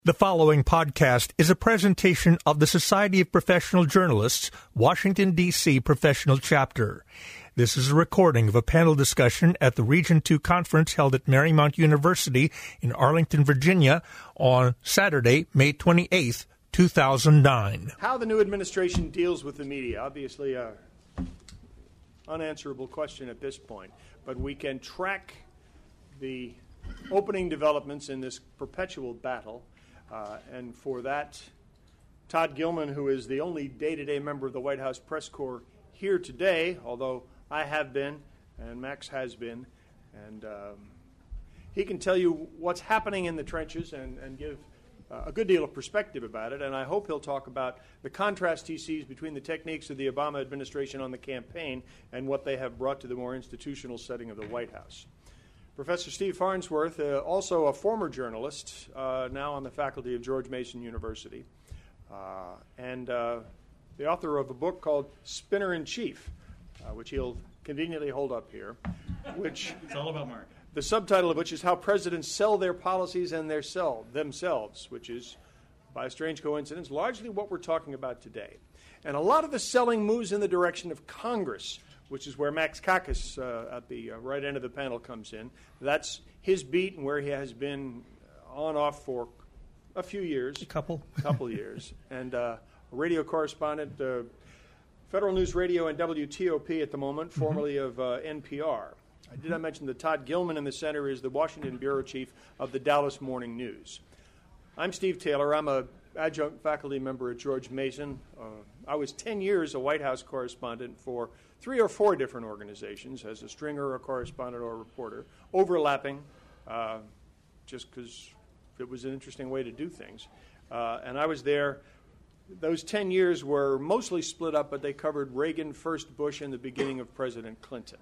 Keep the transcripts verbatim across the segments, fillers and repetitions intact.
The following podcast is a presentation of the Society of Professional Journalists, Washington, D C Professional Chapter. This is a recording of a panel discussion at the Region two Conference held at Marymount University in Arlington, Virginia on Saturday, May twenty-eighth, two thousand nine. How the new administration deals with the media, obviously an unanswerable question at this point, but we can track the opening developments in this perpetual battle. Uh, and for that, Todd Gilman, who is the only day-to-day member of the White House press corps here today, although I have been and Max has been, and um, he can tell you what's happening in the trenches and, and give uh, a good deal of perspective about it. And I hope he'll talk about the contrast he sees between the techniques of the Obama administration on the campaign and what they have brought to the more institutional setting of the White House. Professor Steve Farnsworth, uh, also a former journalist, uh, now on the faculty of George Mason University, uh, and uh, the author of a book called Spinner-in-Chief, uh, which he'll conveniently hold up here, which it's all about Mark. The subtitle of which is How Presidents Sell Their Policies and Their Sell Themselves, which is, by a strange coincidence, largely what we're talking about today. And a lot of the selling moves in the direction of Congress, which is where Max Kakis uh, at the uh, right end of the panel comes in. That's his beat and where he has been on off for a few years. A couple. A couple years. And uh, a radio correspondent, uh, Federal News Radio and W T O P at the moment, mm-hmm. formerly of uh, N P R. I did not mention that Todd Gilman in the center is the Washington bureau chief of the Dallas Morning News. I'm Steve Taylor. I'm a adjunct faculty member at George Mason. Uh, I was ten years a White House correspondent for three or four different organizations as a stringer, a correspondent, or a reporter, overlapping uh, just because it was an interesting way to do things. Uh, and I was there. Those ten years were mostly split up, but they covered Reagan, first Bush, and the beginning of President Clinton.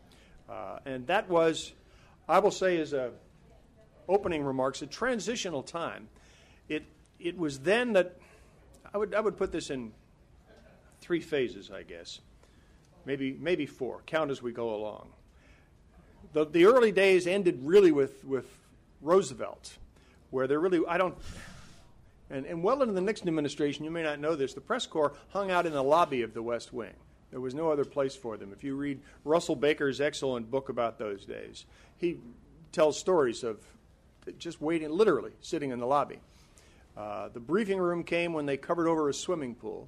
Uh, and that was, I will say as a opening remarks, a transitional time. It it was then that, I would I would put this in three phases, I guess. Maybe maybe four. Count as we go along. The the early days ended really with, with Roosevelt, where there really, I don't, and, and well into the Nixon administration, you may not know this, the press corps hung out in the lobby of the West Wing. There was no other place for them. If you read Russell Baker's excellent book about those days, he tells stories of just waiting, literally sitting in the lobby. Uh, the briefing room came when they covered over a swimming pool,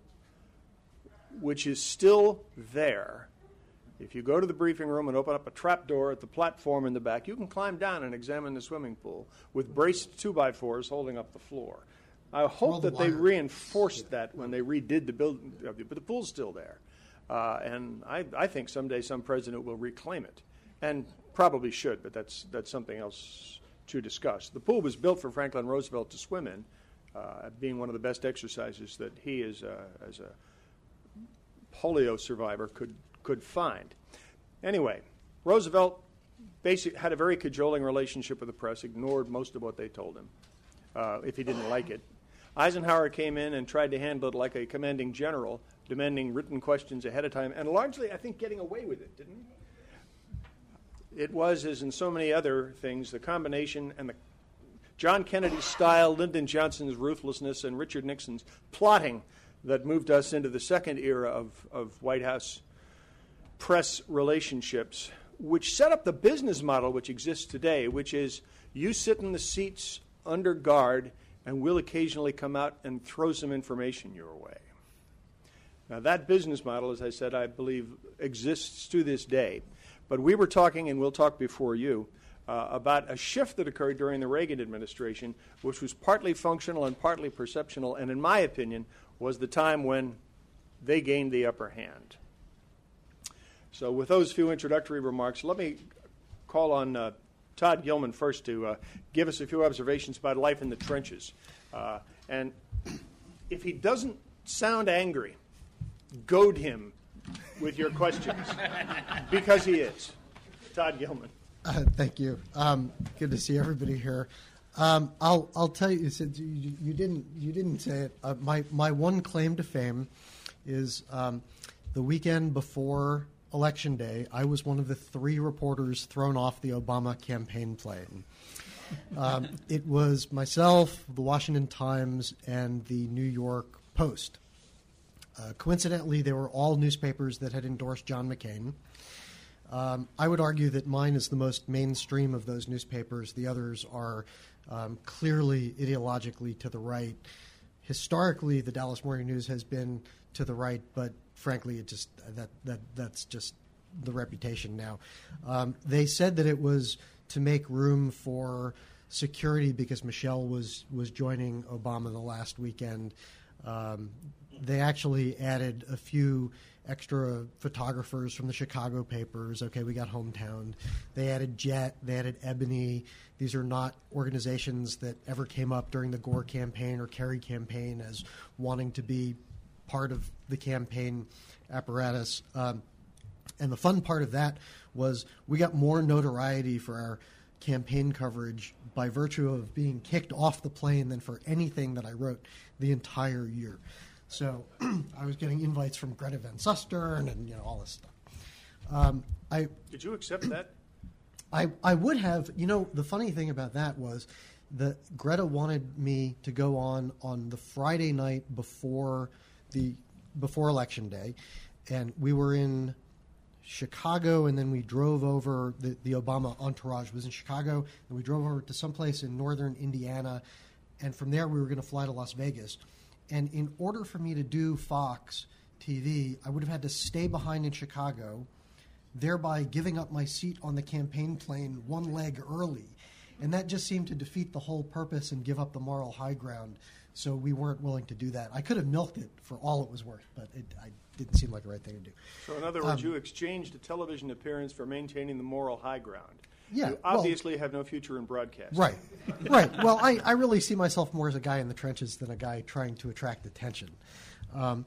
which is still there. If you go to the briefing room and open up a trap door at the platform in the back, you can climb down and examine the swimming pool with braced two-by-fours holding up the floor. I hope that they reinforced that when they redid the building, but the pool's still there. Uh, and I, I think someday some president will reclaim it, and probably should, but that's that's something else to discuss. The pool was built for Franklin Roosevelt to swim in, uh, being one of the best exercises that he, as a, as a polio survivor, could could find. Anyway, Roosevelt basic, had a very cajoling relationship with the press, ignored most of what they told him, uh, if he didn't like it. Eisenhower came in and tried to handle it like a commanding general, demanding written questions ahead of time, and largely, I think, getting away with it, didn't he? It was, as in so many other things, the combination and the John Kennedy's style, Lyndon Johnson's ruthlessness, and Richard Nixon's plotting that moved us into the second era of, of White House press relationships, which set up the business model which exists today, which is you sit in the seats under guard and we'll occasionally come out and throw some information your way. Now, that business model, as I said, I believe exists to this day. But we were talking, and we'll talk before you, uh, about a shift that occurred during the Reagan administration, which was partly functional and partly perceptional, and in my opinion, was the time when they gained the upper hand. So with those few introductory remarks, let me call on uh, Todd Gilman first to uh, give us a few observations about life in the trenches. Uh, and if he doesn't sound angry, goad him with your questions, because he is. Todd Gilman. Uh, thank you. Um, good to see everybody here. Um, I'll I'll tell you. Since you, you didn't you didn't say it. Uh, my my one claim to fame is um, the weekend before Election Day. I was one of the three reporters thrown off the Obama campaign plane. Um, it was myself, the Washington Times, and the New York Post. Uh, coincidentally, they were all newspapers that had endorsed John McCain. Um, I would argue that mine is the most mainstream of those newspapers. The others are um, clearly ideologically to the right. Historically, the Dallas Morning News has been to the right, but frankly, it just that that that's just the reputation now. Um, they said that it was to make room for security because Michelle was was joining Obama the last weekend. Um, they actually added a few extra photographers from the Chicago papers. Okay, we got Hometown. They added Jet. They added Ebony. These are not organizations that ever came up during the Gore campaign or Kerry campaign as wanting to be part of the campaign apparatus. Um, and the fun part of that was we got more notoriety for our campaign coverage by virtue of being kicked off the plane than for anything that I wrote the entire year. So I was getting invites from Greta Van Susteren and you know all this stuff. Um, I Did you accept that? I I would have. You know, the funny thing about that was that Greta wanted me to go on on the Friday night before the before Election Day, and we were in Chicago, and then we drove over. The, the Obama entourage was in Chicago, and we drove over to someplace in northern Indiana, and from there we were going to fly to Las Vegas. And in order for me to do Fox T V, I would have had to stay behind in Chicago, thereby giving up my seat on the campaign plane one leg early. And that just seemed to defeat the whole purpose and give up the moral high ground. So we weren't willing to do that. I could have milked it for all it was worth, but it I, didn't seem like the right thing to do. So in other words, Um, you exchanged a television appearance for maintaining the moral high ground. Yeah, You well- obviously have no future in broadcasting. Right, right. Well, I, I really see myself more as a guy in the trenches than a guy trying to attract attention. Um,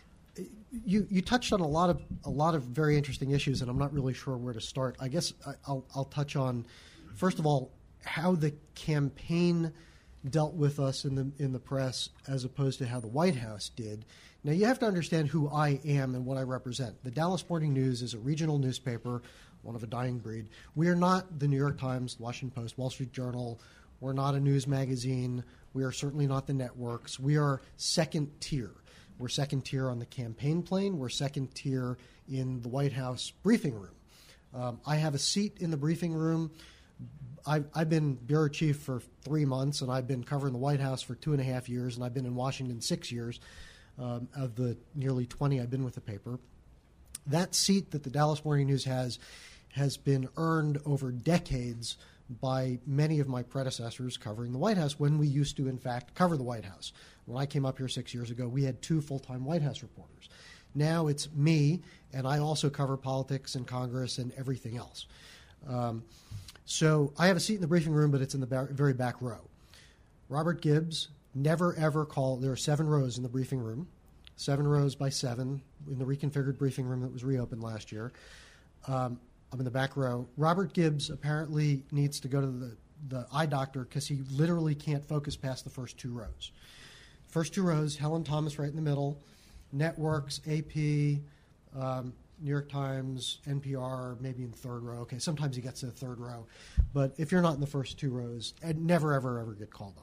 you you touched on a lot of a lot of very interesting issues, and I'm not really sure where to start. I guess I, I'll I'll touch on first of all how the campaign dealt with us in the in the press as opposed to how the White House did. Now you have to understand who I am and what I represent. The Dallas Morning News is a regional newspaper, one of a dying breed. We are not the New York Times, Washington Post, Wall Street Journal. We're not a news magazine. We are certainly not the networks. We are second tier. We're second tier on the campaign plane. We're second tier in the White House briefing room. Um, I have a seat in the briefing room. I've, I've been bureau chief for three months, and I've been covering the White House for two and a half years, and I've been in Washington six years um, of the nearly twenty I've been with the paper. That seat that the Dallas Morning News has has been earned over decades by many of my predecessors covering the White House when we used to, in fact, cover the White House. When I came up here six years ago, we had two full-time White House reporters. Now it's me, and I also cover politics and Congress and everything else. Um, so I have a seat in the briefing room, but it's in the ba- very back row. Robert Gibbs never, ever called. There are seven rows in the briefing room, seven rows by seven in the reconfigured briefing room that was reopened last year. Um, I'm in the back row. Robert Gibbs apparently needs to go to the, the eye doctor because he literally can't focus past the first two rows. First two rows, Helen Thomas right in the middle, networks, A P, um, New York Times, N P R, maybe in third row. Okay, sometimes he gets to the third row. But if you're not in the first two rows, I'd never, ever, ever get called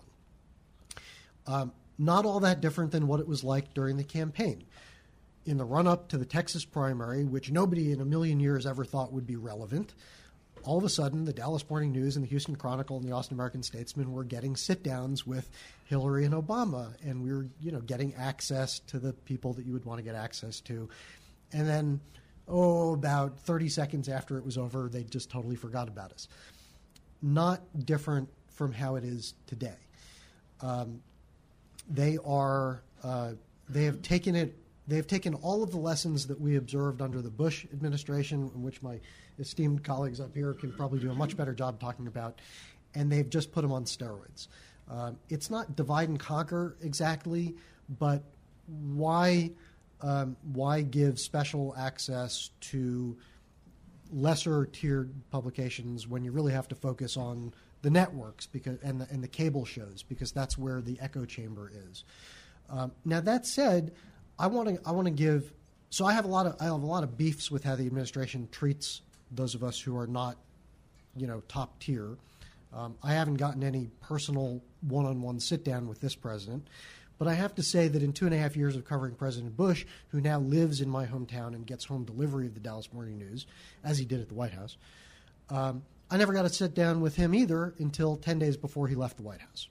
on. Um, not all that different than what it was like during the campaign. In the run-up to the Texas primary, which nobody in a million years ever thought would be relevant, all of a sudden the Dallas Morning News and the Houston Chronicle and the Austin American Statesman were getting sit-downs with Hillary and Obama, and we were, you know, getting access to the people that you would want to get access to. And then, oh, about thirty seconds after it was over, they just totally forgot about us. Not different from how it is today. Um, they are uh, they have taken it. They have taken all of the lessons that we observed under the Bush administration, in which my esteemed colleagues up here can probably do a much better job talking about, and they've just put them on steroids. Um, it's not divide and conquer exactly, but why um, why give special access to lesser tiered publications when you really have to focus on the networks because and the, and the cable shows, because that's where the echo chamber is. Um, now that said, I want to I want to give so I have a lot of I have a lot of beefs with how the administration treats those of us who are not, you know, top tier. Um, I haven't gotten any personal one-on-one sit-down with this president, but I have to say that in two and a half years of covering President Bush, who now lives in my hometown and gets home delivery of the Dallas Morning News, as he did at the White House, um, I never got to sit down with him either until ten days before he left the White House.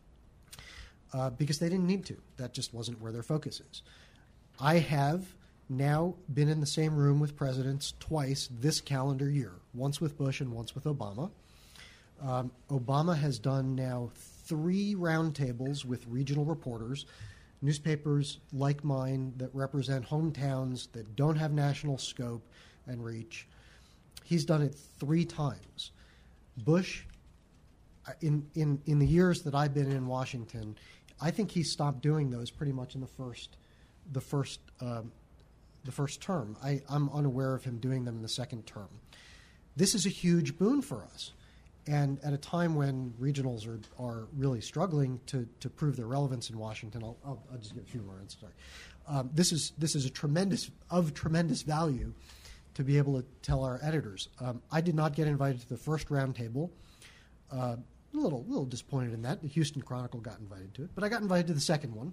Uh, because they didn't need to. That just wasn't where their focus is. I have now been in the same room with presidents twice this calendar year, once with Bush and once with Obama. Um, Obama has done now three roundtables with regional reporters, newspapers like mine that represent hometowns that don't have national scope and reach. He's done it three times. Bush, in, in, in the years that I've been in Washington, I think he stopped doing those pretty much in the first, the first, um, the first term. I, I'm unaware of him doing them in the second term. This is a huge boon for us, and at a time when regionals are, are really struggling to, to prove their relevance in Washington, I'll, I'll, I'll just give a few more words. Sorry. Um, this is this is a tremendous of tremendous value to be able to tell our editors. Um, I did not get invited to the first roundtable. Uh, A little, little disappointed in that. The Houston Chronicle got invited to it, but I got invited to the second one,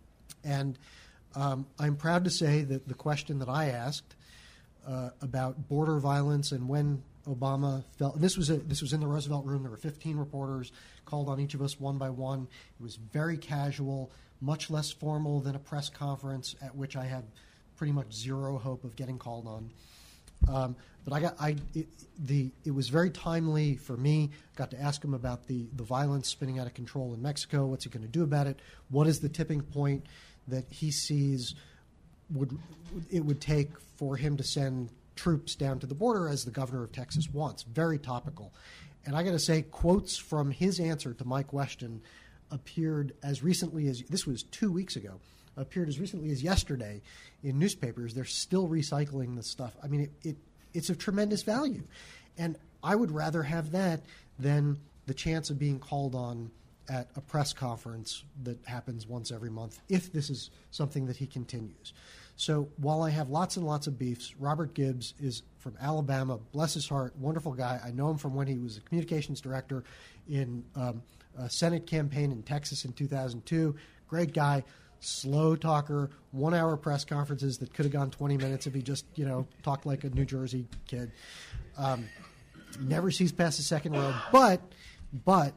and um, I'm proud to say that the question that I asked uh, about border violence and when Obama felt this was a, this was in the Roosevelt Room. There were fifteen reporters called on each of us one by one. It was very casual, much less formal than a press conference at which I had pretty much zero hope of getting called on. Um, but I got I it, the it was very timely for me. Got to ask him about the the violence spinning out of control in Mexico. What's he going to do about it? What is the tipping point that he sees would it would take for him to send troops down to the border, as the governor of Texas wants? Very topical. And I got to say, quotes from his answer to my question appeared as recently as this was two weeks ago. Appeared as recently as yesterday in newspapers. They're still recycling this stuff. I mean, it, it it's of tremendous value. And I would rather have that than the chance of being called on at a press conference that happens once every month, if this is something that he continues. So while I have lots and lots of beefs, Robert Gibbs is from Alabama, bless his heart, wonderful guy. I know him from when he was a communications director in um, a Senate campaign in Texas in two thousand two. Great guy. Slow talker, one-hour press conferences that could have gone twenty minutes if he just, you know, talked like a New Jersey kid. Um, never sees past the second row. But, but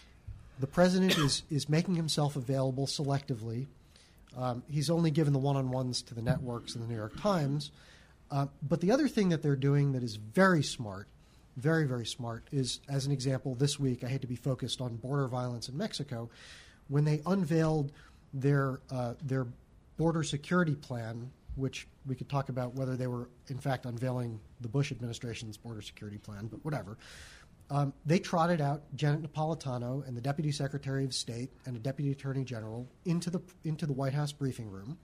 the president is is making himself available selectively. Um, he's only given the one-on-ones to the networks and the New York Times. Uh, but the other thing that they're doing that is very smart, very, very smart, is, as an example, this week, I hate to be focused on border violence in Mexico, when they unveiled their uh, their border security plan, which we could talk about whether they were in fact unveiling the Bush administration's border security plan, but whatever. Um, they trotted out Janet Napolitano and the Deputy Secretary of State and a Deputy Attorney General into the into the White House briefing room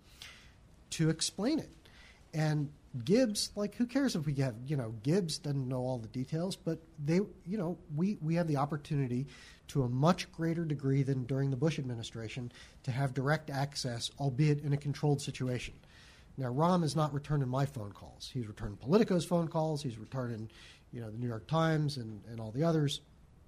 to explain it. And Gibbs, like, who cares if we have, you know, Gibbs doesn't know all the details, but they, you know, we, we have the opportunity to a much greater degree than during the Bush administration to have direct access, albeit in a controlled situation. Now, Rahm has not returning my phone calls. He's returning Politico's phone calls. He's returning, you know, the New York Times and, and all the others.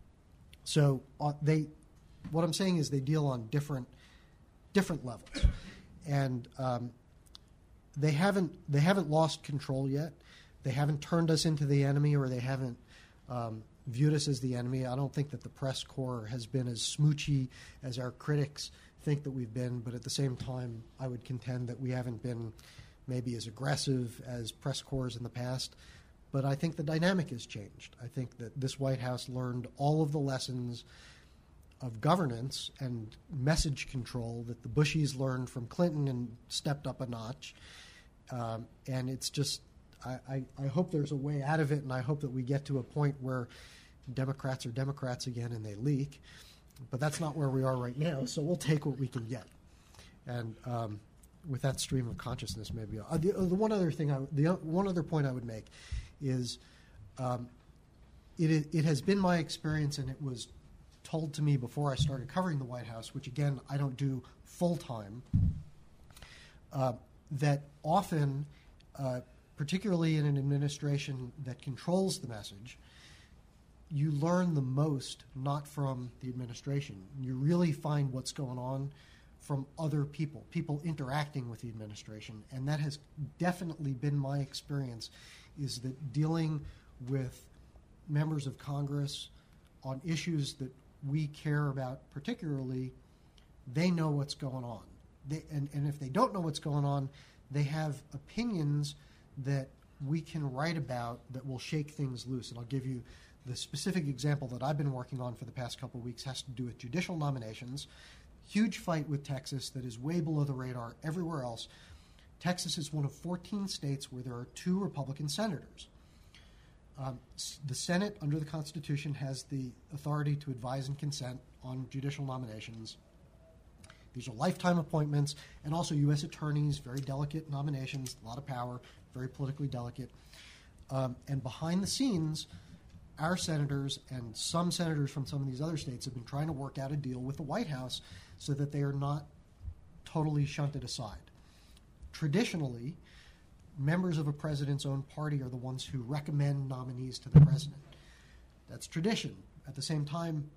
So uh, they, what I'm saying is they deal on different different levels, and um, they haven't they haven't lost control yet. They haven't turned us into the enemy, or they haven't um, viewed us as the enemy. I don't think that the press corps has been as smoochy as our critics think that we've been, but at the same time, I would contend that we haven't been maybe as aggressive as press corps in the past. But I think the dynamic has changed. I think that this White House learned all of the lessons of governance and message control that the Bushies learned from Clinton and stepped up a notch. Um, and it's just, I, I, I hope there's a way out of it, and I hope that we get to a point where Democrats are Democrats again and they leak. But that's not where we are right now, so we'll take what we can get. And um, with that stream of consciousness, maybe uh, the, uh, the one other thing, I, the uh, one other point I would make is um, it it has been my experience, and it was told to me before I started covering the White House, which again I don't do full time, uh, that often, uh, particularly in an administration that controls the message, you learn the most not from the administration. You really find what's going on from other people, people interacting with the administration. And that has definitely been my experience, is that dealing with members of Congress on issues that we care about particularly, they know what's going on. They, and, and if they don't know what's going on, they have opinions that we can write about that will shake things loose. And I'll give you the specific example that I've been working on for the past couple of weeks has to do with judicial nominations. Huge fight with Texas that is way below the radar everywhere else. Texas is one of fourteen states where there are two Republican senators. Um, the Senate, under the Constitution, has the authority to advise and consent on judicial nominations. These are lifetime appointments, and also U S attorneys, very delicate nominations, a lot of power, very politically delicate. Um, and behind the scenes, our senators and some senators from some of these other states have been trying to work out a deal with the White House so that they are not totally shunted aside. Traditionally, members of a president's own party are the ones who recommend nominees to the president. That's tradition. At the same time,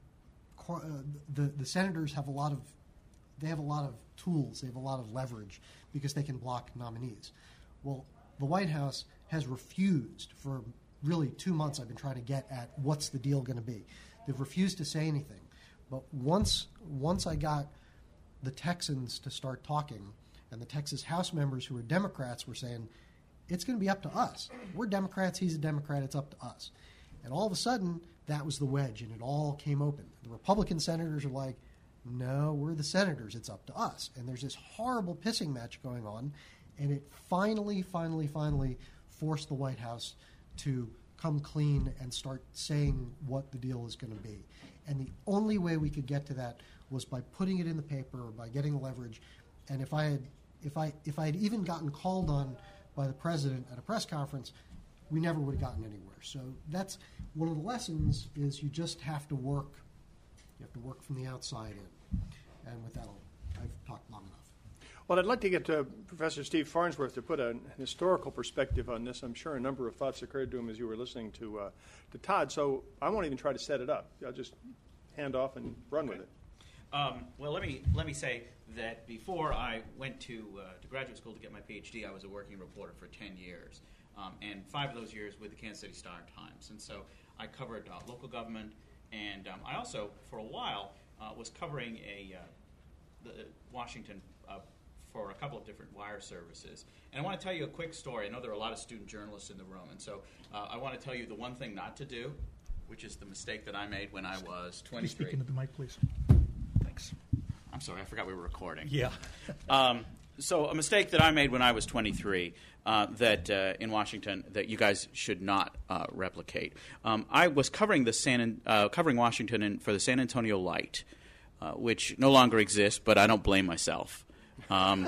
uh, the, the senators have a lot of they have a lot of tools, they have a lot of leverage because they can block nominees. Well, the White House has refused for really two months. I've been trying to get at what's the deal going to be. They've refused to say anything. But once once I got the Texans to start talking, and the Texas House members who are Democrats were saying, it's going to be up to us. We're Democrats, he's a Democrat, it's up to us. And all of a sudden, that was the wedge, and it all came open. The Republican senators are like, no, we're the senators, it's up to us. And there's this horrible pissing match going on, and it finally, finally, finally forced the White House to come clean and start saying what the deal is going to be. And the only way we could get to that was by putting it in the paper or by getting leverage. And if I had if I if I had even gotten called on by the president at a press conference, we never would have gotten anywhere. So that's one of the lessons, is you just have to work you have to work from the outside in. And with that, I'll, I've talked long enough. Well, I'd like to get to Professor Steve Farnsworth to put an historical perspective on this. I'm sure a number of thoughts occurred to him as you were listening to uh, to Todd. So I won't even try to set it up. I'll just hand off and run okay. with it. Um, well, let me let me say that before I went to uh, to graduate school to get my P H D, I was a working reporter for ten years, um, and five of those years with the Kansas City Star-Times. And so I covered uh, local government, and um, I also, for a while, uh, was covering a uh, the Washington uh, for a couple of different wire services. And I want to tell you a quick story. I know there are a lot of student journalists in the room, and so uh, I want to tell you the one thing not to do, which is the mistake that I made when I was twenty-three. Please speak into the mic, please. Thanks. I'm sorry, I forgot we were recording. Yeah. um, so a mistake that I made when I was twenty-three uh, that uh, in Washington that you guys should not uh, replicate. Um, I was covering the San uh, covering Washington in, for the San Antonio Light, uh, which no longer exists, but I don't blame myself. Um,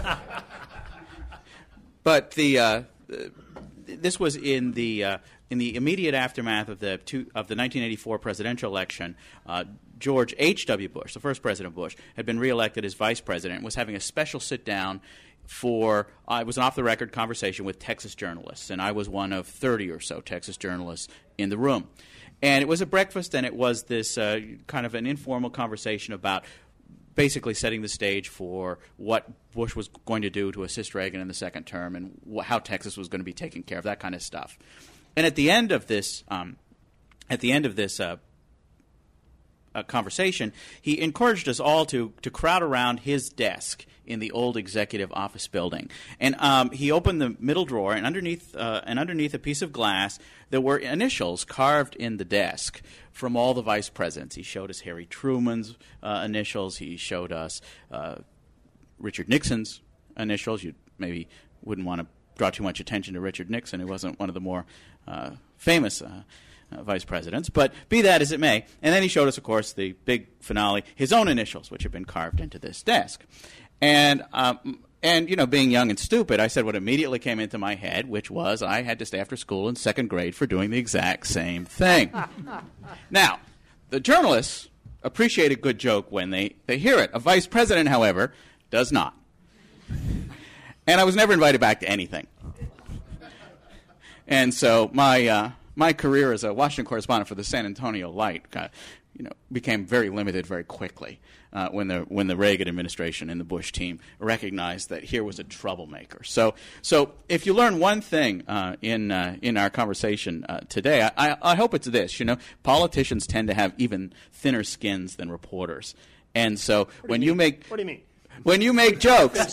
but the uh, this was in the uh, in the immediate aftermath of the two, of the nineteen eighty-four presidential election. Uh, George H W. Bush, the first President Bush, had been reelected as vice president and was having a special sit-down for uh, – it was an off-the-record conversation with Texas journalists, and I was one of thirty or so Texas journalists in the room. And it was a breakfast, and it was this uh, kind of an informal conversation about basically setting the stage for what Bush was going to do to assist Reagan in the second term and wh- how Texas was going to be taken care of, that kind of stuff. And at the end of this um, – at the end of this uh, Uh, conversation, he encouraged us all to to crowd around his desk in the old executive office building, and um, he opened the middle drawer, and underneath uh, and underneath a piece of glass there were initials carved in the desk from all the vice presidents. He showed us Harry Truman's uh, initials. He showed us uh, Richard Nixon's initials. You maybe wouldn't want to draw too much attention to Richard Nixon. He wasn't one of the more uh, famous Uh, Uh, vice presidents, but be that as it may. And then he showed us, of course, the big finale, his own initials, which have been carved into this desk. And, um, and you know, being young and stupid, I said what immediately came into my head, which was I had to stay after school in second grade for doing the exact same thing. Now, the journalists appreciate a good joke when they, they hear it. A vice president, however, does not. And I was never invited back to anything. And so my... Uh, my career as a Washington correspondent for the San Antonio Light got, you know, became very limited very quickly uh, when the when the Reagan administration and the Bush team recognized that here was a troublemaker. So, so if you learn one thing uh, in uh, in our conversation uh, today, I, I hope it's this. You know, politicians tend to have even thinner skins than reporters, and so when you, you make what do you mean when you make jokes.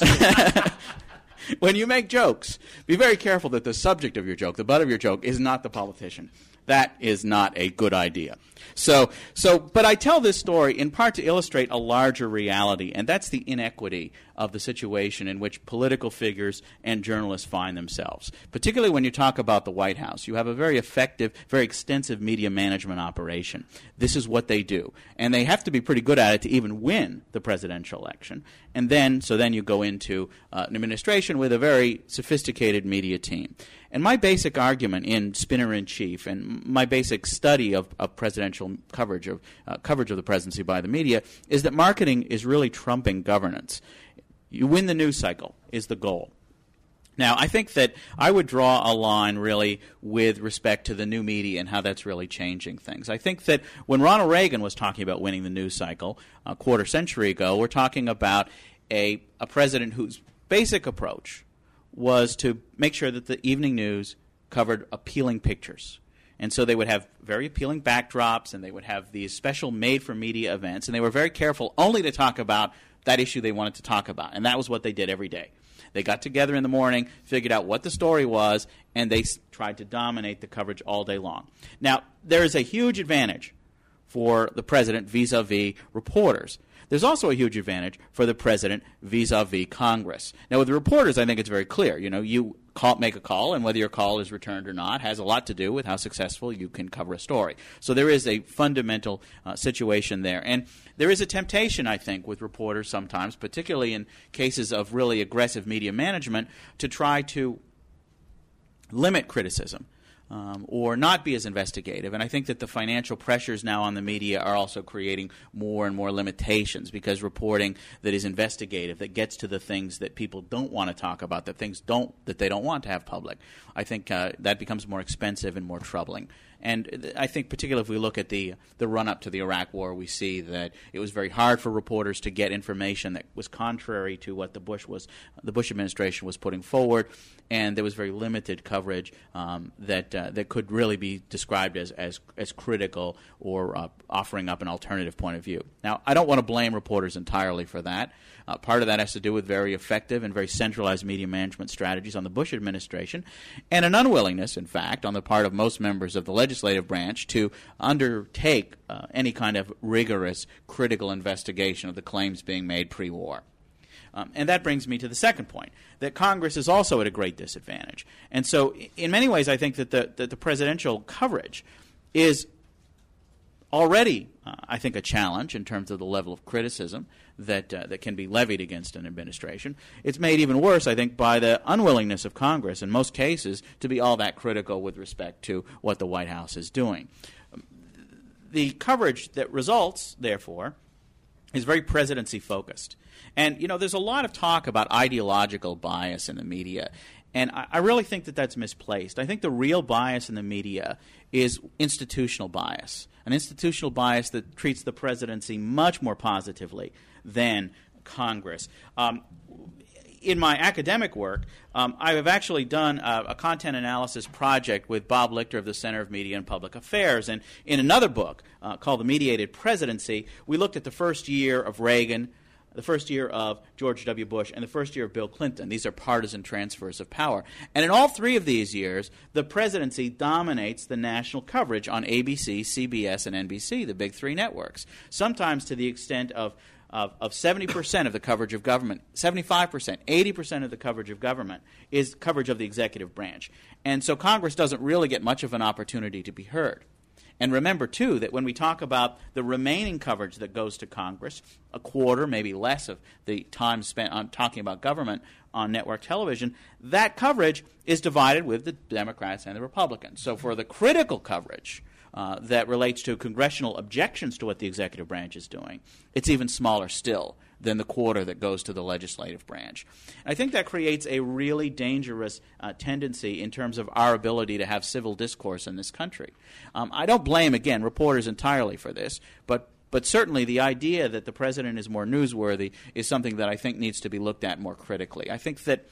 When you make jokes, be very careful that the subject of your joke, the butt of your joke, is not the politician. That is not a good idea. So, so, but I tell this story in part to illustrate a larger reality, and that's the inequity of the situation in which political figures and journalists find themselves. Particularly when you talk about the White House, you have a very effective, very extensive media management operation. This is what they do, and they have to be pretty good at it to even win the presidential election. And then, so then you go into uh, an administration with a very sophisticated media team. And my basic argument in Spinner-in-Chief and my basic study of, of presidential coverage of uh, coverage of the presidency by the media is that marketing is really trumping governance. You win the news cycle is the goal. Now, I think that I would draw a line really with respect to the new media and how that's really changing things. I think that when Ronald Reagan was talking about winning the news cycle a quarter century ago, we're talking about a, a president whose basic approach was to make sure that the evening news covered appealing pictures. And so they would have very appealing backdrops, and they would have these special made-for-media events, and they were very careful only to talk about that issue they wanted to talk about. And that was what they did every day. They got together in the morning, figured out what the story was, and they s- tried to dominate the coverage all day long. Now, there is a huge advantage for the president vis-a-vis reporters. There's also a huge advantage for the president vis-a-vis Congress. Now, with the reporters, I think it's very clear. You know, you call, make a call, and whether your call is returned or not has a lot to do with how successful you can cover a story. So there is a fundamental uh, situation there. And there is a temptation, I think, with reporters sometimes, particularly in cases of really aggressive media management, to try to limit criticism. Um, or not be as investigative. And I think that the financial pressures now on the media are also creating more and more limitations, because reporting that is investigative, that gets to the things that people don't want to talk about, that things don't that they don't want to have public, I think uh, that becomes more expensive and more troubling. And I think particularly if we look at the the run-up to the Iraq War, we see that it was very hard for reporters to get information that was contrary to what the Bush was the Bush administration was putting forward, and there was very limited coverage um, that uh, that could really be described as as, as critical or uh, offering up an alternative point of view. Now, I don't want to blame reporters entirely for that. Uh, part of that has to do with very effective and very centralized media management strategies on the Bush administration, and an unwillingness, in fact, on the part of most members of the legislative branch to undertake uh, any kind of rigorous critical investigation of the claims being made pre-war. Um, and that brings me to the second point, that Congress is also at a great disadvantage. And so in many ways I think that the, that the presidential coverage is already, uh, I think, a challenge in terms of the level of criticism that uh, that can be levied against an administration. It's made even worse, I think, by the unwillingness of Congress in most cases to be all that critical with respect to what the White House is doing. The coverage that results, therefore, is very presidency-focused. And, you know, there's a lot of talk about ideological bias in the media, and I, I really think that that's misplaced. I think the real bias in the media is institutional bias, an institutional bias that treats the presidency much more positively than Congress. Um, in my academic work, um, I have actually done a, a content analysis project with Bob Lichter of the Center of Media and Public Affairs. And in another book uh, called The Mediated Presidency, we looked at the first year of Reagan, the first year of George W. Bush, and the first year of Bill Clinton. These are partisan transfers of power. And in all three of these years, the presidency dominates the national coverage on A B C, C B S, and N B C, the big three networks, sometimes to the extent of Of, of seventy percent of the coverage of government, seventy-five percent, eighty percent of the coverage of government is coverage of the executive branch. And so Congress doesn't really get much of an opportunity to be heard. And remember, too, that when we talk about the remaining coverage that goes to Congress, a quarter, maybe less of the time spent on talking about government on network television, that coverage is divided with the Democrats and the Republicans. So for the critical coverage Uh, that relates to congressional objections to what the executive branch is doing, it's even smaller still than the quarter that goes to the legislative branch. I think that creates a really dangerous uh, tendency in terms of our ability to have civil discourse in this country. Um, I don't blame, again, reporters entirely for this, but But certainly the idea that the president is more newsworthy is something that I think needs to be looked at more critically. I think that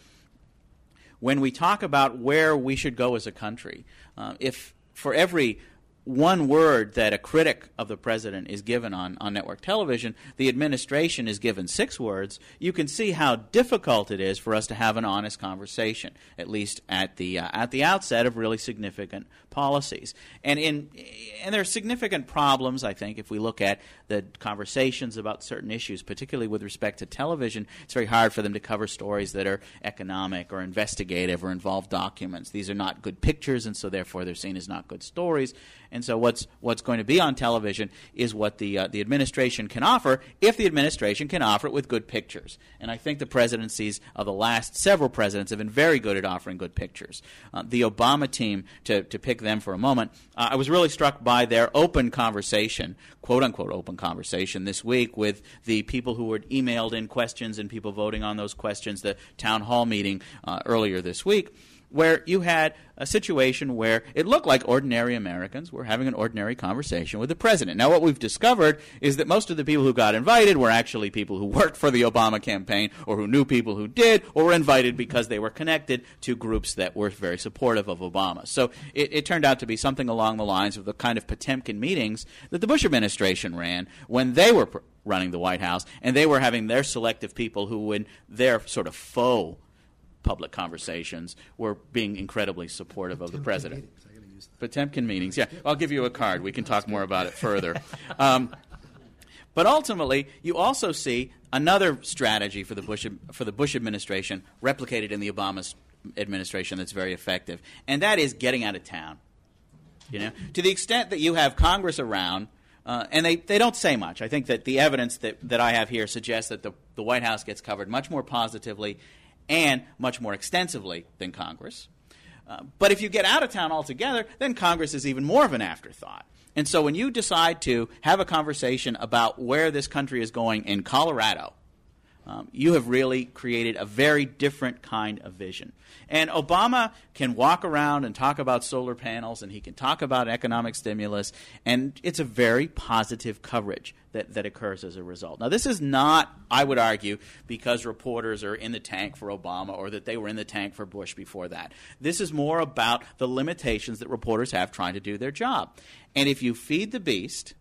when we talk about where we should go as a country, uh, if for every one word that a critic of the president is given on, on network television, the administration is given six words, you can see how difficult it is for us to have an honest conversation, at least at the uh, at the outset of really significant policies. And in and there are significant problems, I think, if we look at the conversations about certain issues, particularly with respect to television. It's very hard for them to cover stories that are economic or investigative or involve documents. These are not good pictures, and so therefore they're seen as not good stories. And so what's what's going to be on television is what the uh, the administration can offer, if the administration can offer it with good pictures. And I think the presidencies of the last several presidents have been very good at offering good pictures. Uh, the Obama team, to, to pick them for a moment, uh, I was really struck by their open conversation, quote-unquote open conversation this week with the people who had emailed in questions and people voting on those questions, the town hall meeting uh, earlier this week, where you had a situation where it looked like ordinary Americans were having an ordinary conversation with the president. Now, what we've discovered is that most of the people who got invited were actually people who worked for the Obama campaign or who knew people who did, or were invited because they were connected to groups that were very supportive of Obama. So it, it turned out to be something along the lines of the kind of Potemkin meetings that the Bush administration ran when they were pr- running the White House, and they were having their selective people who, in their sort of faux public conversations, were being incredibly supportive of the president. Meetings. Potemkin meetings, yeah. I'll give you a card. We can talk more about it further. Um, but ultimately, you also see another strategy for the Bush for the Bush administration replicated in the Obama administration that's very effective, and that is getting out of town. You know, to the extent that you have Congress around. Uh, and they, they don't say much. I think that the evidence that, that I have here suggests that the, the White House gets covered much more positively and much more extensively than Congress. Uh, but if you get out of town altogether, then Congress is even more of an afterthought. And so when you decide to have a conversation about where this country is going in Colorado, um, you have really created a very different kind of vision. And Obama can walk around and talk about solar panels, and he can talk about economic stimulus, and it's a very positive coverage that, that occurs as a result. Now, this is not, I would argue, because reporters are in the tank for Obama or that they were in the tank for Bush before that. This is more about the limitations that reporters have trying to do their job. And if you feed the beast,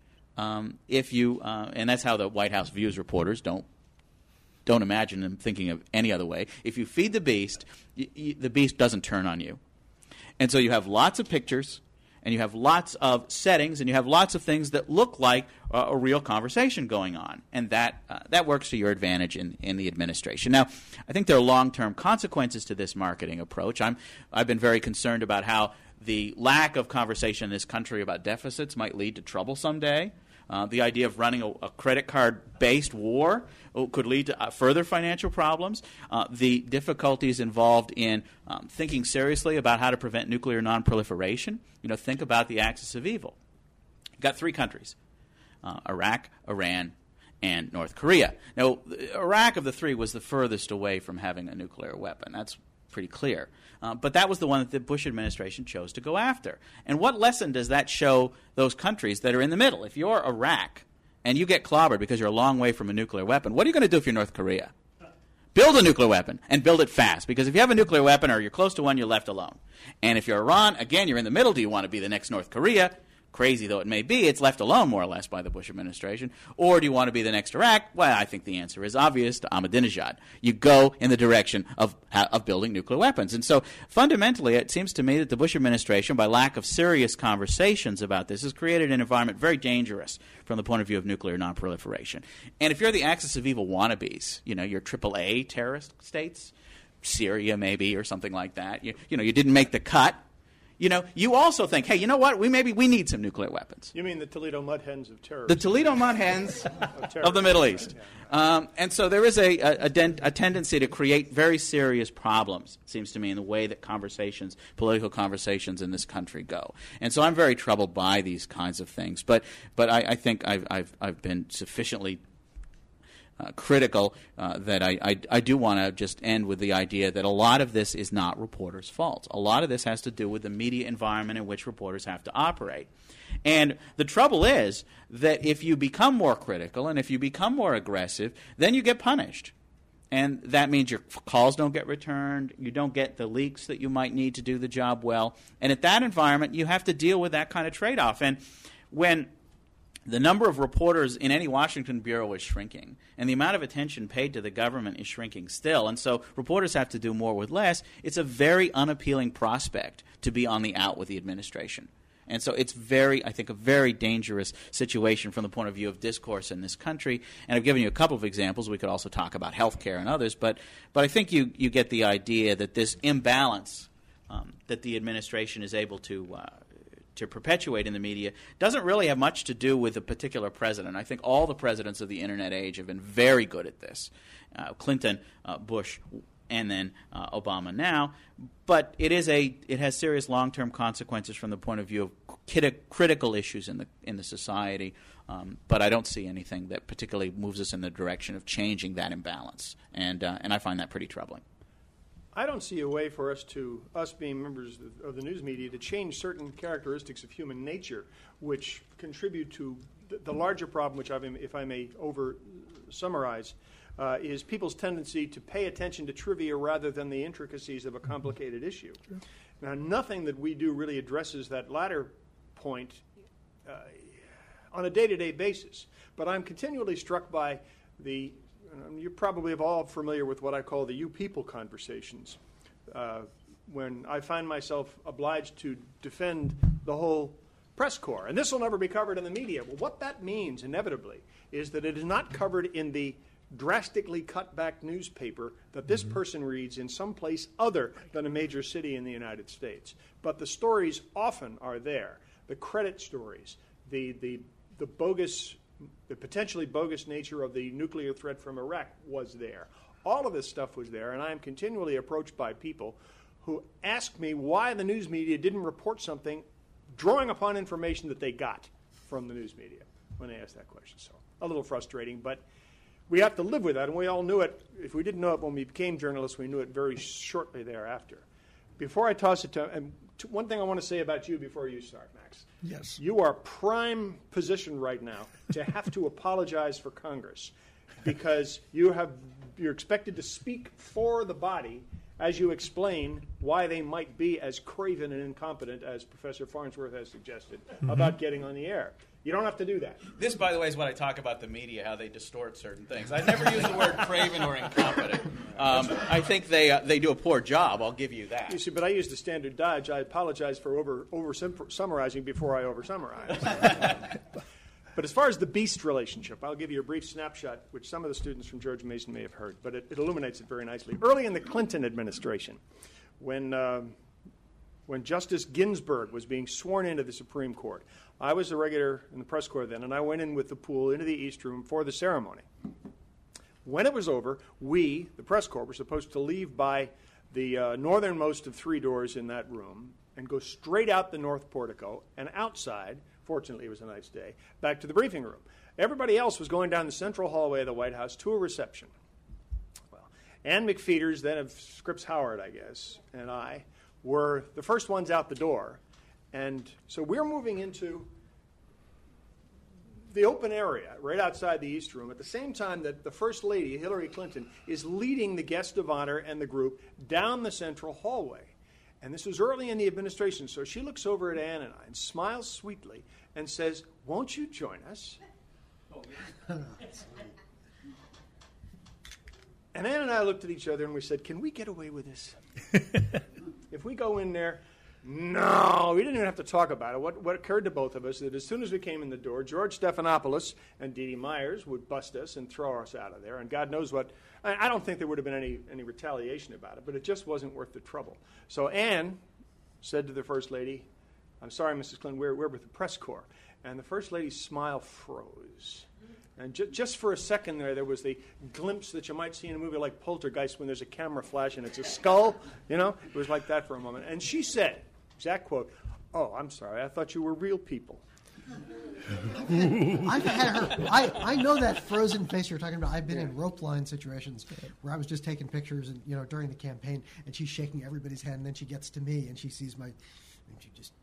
um, if you, uh, and that's how the White House views reporters, don't Don't imagine them thinking of any other way. If you feed the beast, y- y- the beast doesn't turn on you. And so you have lots of pictures, and you have lots of settings, and you have lots of things that look like uh, a real conversation going on. And that uh, that works to your advantage in, in the administration. Now, I think there are long-term consequences to this marketing approach. I'm, I've been very concerned about how the lack of conversation in this country about deficits might lead to trouble someday. Uh, the idea of running a, a credit card-based war could lead to uh, further financial problems. Uh, the difficulties involved in um, thinking seriously about how to prevent nuclear non-proliferation. You know, think about the axis of evil. You've got three countries, uh, Iraq, Iran, and North Korea. Now, Iraq of the three was the furthest away from having a nuclear weapon. That's pretty clear. Uh, but that was the one that the Bush administration chose to go after. And what lesson does that show those countries that are in the middle? If you're Iraq and you get clobbered because you're a long way from a nuclear weapon, what are you going to do if you're North Korea? Build a nuclear weapon, and build it fast. Because if you have a nuclear weapon or you're close to one, you're left alone. And if you're Iran, again, you're in the middle. Do you want to be the next North Korea? Crazy though it may be, it's left alone more or less by the Bush administration. Or do you want to be the next Iraq? Well, I think the answer is obvious, to Ahmadinejad. You go in the direction of of building nuclear weapons. And so fundamentally, it seems to me that the Bush administration, by lack of serious conversations about this, has created an environment very dangerous from the point of view of nuclear nonproliferation. And if you're the axis of evil wannabes, you know, your triple A terrorist states, Syria maybe or something like that, you, you know, you didn't make the cut. You know, you also think, hey, you know what? We maybe we need some nuclear weapons. You mean the Toledo mud hens of terror? The Toledo mud hens of, of the Middle East. Um, and so there is a, a, a, den- a tendency to create very serious problems, it seems to me, in the way that conversations, political conversations in this country go. And so I'm very troubled by these kinds of things. But but I, I think I've, I've, I've been sufficiently uh, critical uh, that I, I, I do want to just end with the idea that a lot of this is not reporters' fault. A lot of this has to do with the media environment in which reporters have to operate. And the trouble is that if you become more critical and if you become more aggressive, then you get punished. And that means your calls don't get returned, you don't get the leaks that you might need to do the job well. And at that environment, you have to deal with that kind of trade-off. And when the number of reporters in any Washington bureau is shrinking, and the amount of attention paid to the government is shrinking still, and so reporters have to do more with less, it's a very unappealing prospect to be on the out with the administration. And so it's very, I think, a very dangerous situation from the point of view of discourse in this country. And I've given you a couple of examples. We could also talk about health care and others. But, but I think you, you get the idea that this imbalance um, that the administration is able to uh, to perpetuate in the media doesn't really have much to do with a particular president. I think all the presidents of the Internet age have been very good at this. Uh, Clinton, uh, Bush, and then uh, Obama now. But it is a it has serious long-term consequences from the point of view of crit- critical issues in the in the society. Um, but I don't see anything that particularly moves us in the direction of changing that imbalance, and uh, and I find that pretty troubling. I don't see a way for us to, us being members of the news media, to change certain characteristics of human nature which contribute to the, the larger problem, which, I've, if I may over summarize, uh, is people's tendency to pay attention to trivia rather than the intricacies of a complicated issue. Sure. Now, nothing that we do really addresses that latter point uh, on a day-to-day basis, but I'm continually struck by the Um, you're probably all familiar with what I call the you people conversations, uh, when I find myself obliged to defend the whole press corps. And this will never be covered in the media. Well, what that means, inevitably, is that it is not covered in the drastically cut back newspaper that this mm-hmm. person reads in some place other than a major city in the United States. But the stories often are there. The credit stories, the, the, the bogus the potentially bogus nature of the nuclear threat from Iraq was there. All of this stuff was there, and I am continually approached by people who ask me why the news media didn't report something drawing upon information that they got from the news media when they ask that question. So a little frustrating, but we have to live with that, and we all knew it. If we didn't know it when we became journalists, we knew it very shortly thereafter. Before I toss it to and one thing I want to say about you before you start, Max. Yes. You are prime position right now to have to apologize for Congress because you have, you're expected to speak for the body as you explain why they might be as craven and incompetent as Professor Farnsworth has suggested mm-hmm. about getting on the air. You don't have to do that. This, by the way, is what I talk about the media, how they distort certain things. I never use the word craven or incompetent. Um, I think they uh, they do a poor job. I'll give you that. You see, but I use the standard dodge. I apologize for over over summarizing before I over summarize. But as far as the beast relationship, I'll give you a brief snapshot, which some of the students from George Mason may have heard, but it, it illuminates it very nicely. Early in the Clinton administration, when uh, when Justice Ginsburg was being sworn into the Supreme Court, I was a regular in the press corps then, and I went in with the pool into the East Room for the ceremony. When it was over, we, the press corps, were supposed to leave by the uh, northernmost of three doors in that room and go straight out the north portico and outside, fortunately it was a nice day, back to the briefing room. Everybody else was going down the central hallway of the White House to a reception. Well, Ann McPheeters, then of Scripps Howard, I guess, and I were the first ones out the door. And so we're moving into the open area right outside the East Room at the same time that the First Lady, Hillary Clinton, is leading the guest of honor and the group down the central hallway. And this was early in the administration, so she looks over at Ann and I and smiles sweetly and says, "Won't you join us?" And Ann and I looked at each other and we said, "Can we get away with this? If we go in there..." No, we didn't even have to talk about it. What, what occurred to both of us is that as soon as we came in the door, George Stephanopoulos and Dee Dee Myers would bust us and throw us out of there. And God knows what. I, I don't think there would have been any, any retaliation about it, but it just wasn't worth the trouble. So Ann said to the First Lady, "I'm sorry, Missus Clinton, we're, we're with the press corps." And the First Lady's smile froze. And ju- just for a second there, there was the glimpse that you might see in a movie like Poltergeist when there's a camera flash and it's a skull. You know, it was like that for a moment. And she said, exact quote, "Oh, I'm sorry, I thought you were real people." I've had her. I, I know that frozen face you're talking about. I've been yeah. in rope line situations where I was just taking pictures, and you know, during the campaign, and she's shaking everybody's hand, and then she gets to me, and she sees my, and she just.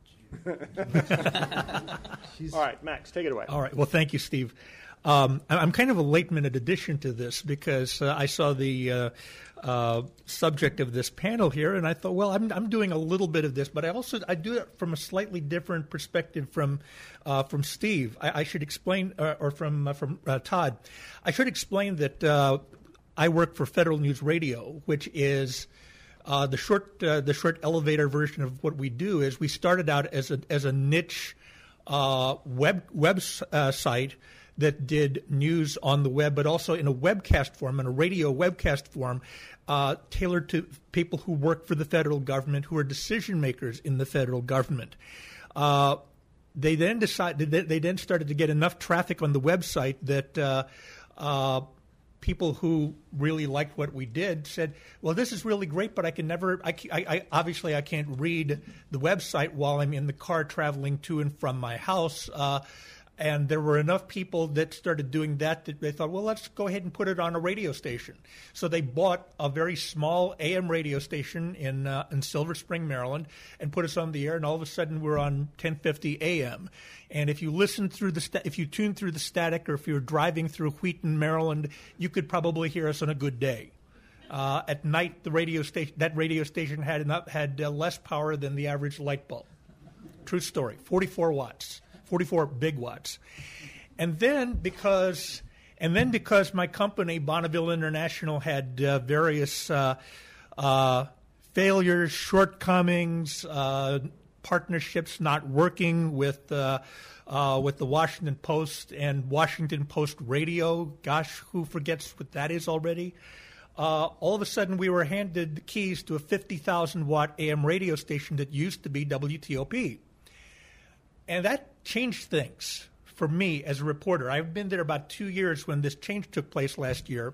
She's, All right, Max, take it away. All right. Well, thank you, Steve. Um, I'm kind of a late-minute addition to this because uh, I saw the uh, uh, subject of this panel here, and I thought, well, I'm, I'm doing a little bit of this, but I also I do it from a slightly different perspective from uh, from Steve. I, I should explain, uh, or from uh, from uh, Todd. I should explain that uh, I work for Federal News Radio, which is. Uh, the short, uh, the short elevator version of what we do is we started out as a as a niche uh, web web uh, site that did news on the web, but also in a webcast form, in a radio webcast form, uh, tailored to people who work for the federal government, who are decision makers in the federal government. Uh, they then decided they then started to get enough traffic on the website that. Uh, uh, People who really liked what we did said, well, this is really great, but I can never, I, I, I obviously I can't read the website while I'm in the car traveling to and from my house. Uh, and there were enough people that started doing that that they thought, well, let's go ahead and put it on a radio station. So they bought a very small A M radio station in uh, in Silver Spring, Maryland, and put us on the air, and all of a sudden we're on ten fifty A M. And if you listen through the sta- if you tune through the static, or if you're driving through Wheaton, Maryland, you could probably hear us on a good day. Uh, at night, the radio station that radio station had enough, had uh, less power than the average light bulb. True story. forty-four watts, forty-four big watts. And then because and then because my company Bonneville International had uh, various uh, uh, failures, shortcomings. Uh, partnerships not working with uh, uh, with the Washington Post and Washington Post Radio. Gosh, who forgets what that is already? Uh, all of a sudden, we were handed the keys to a fifty thousand watt A M radio station that used to be W T O P. And that changed things for me as a reporter. I've been there about two years when this change took place last year.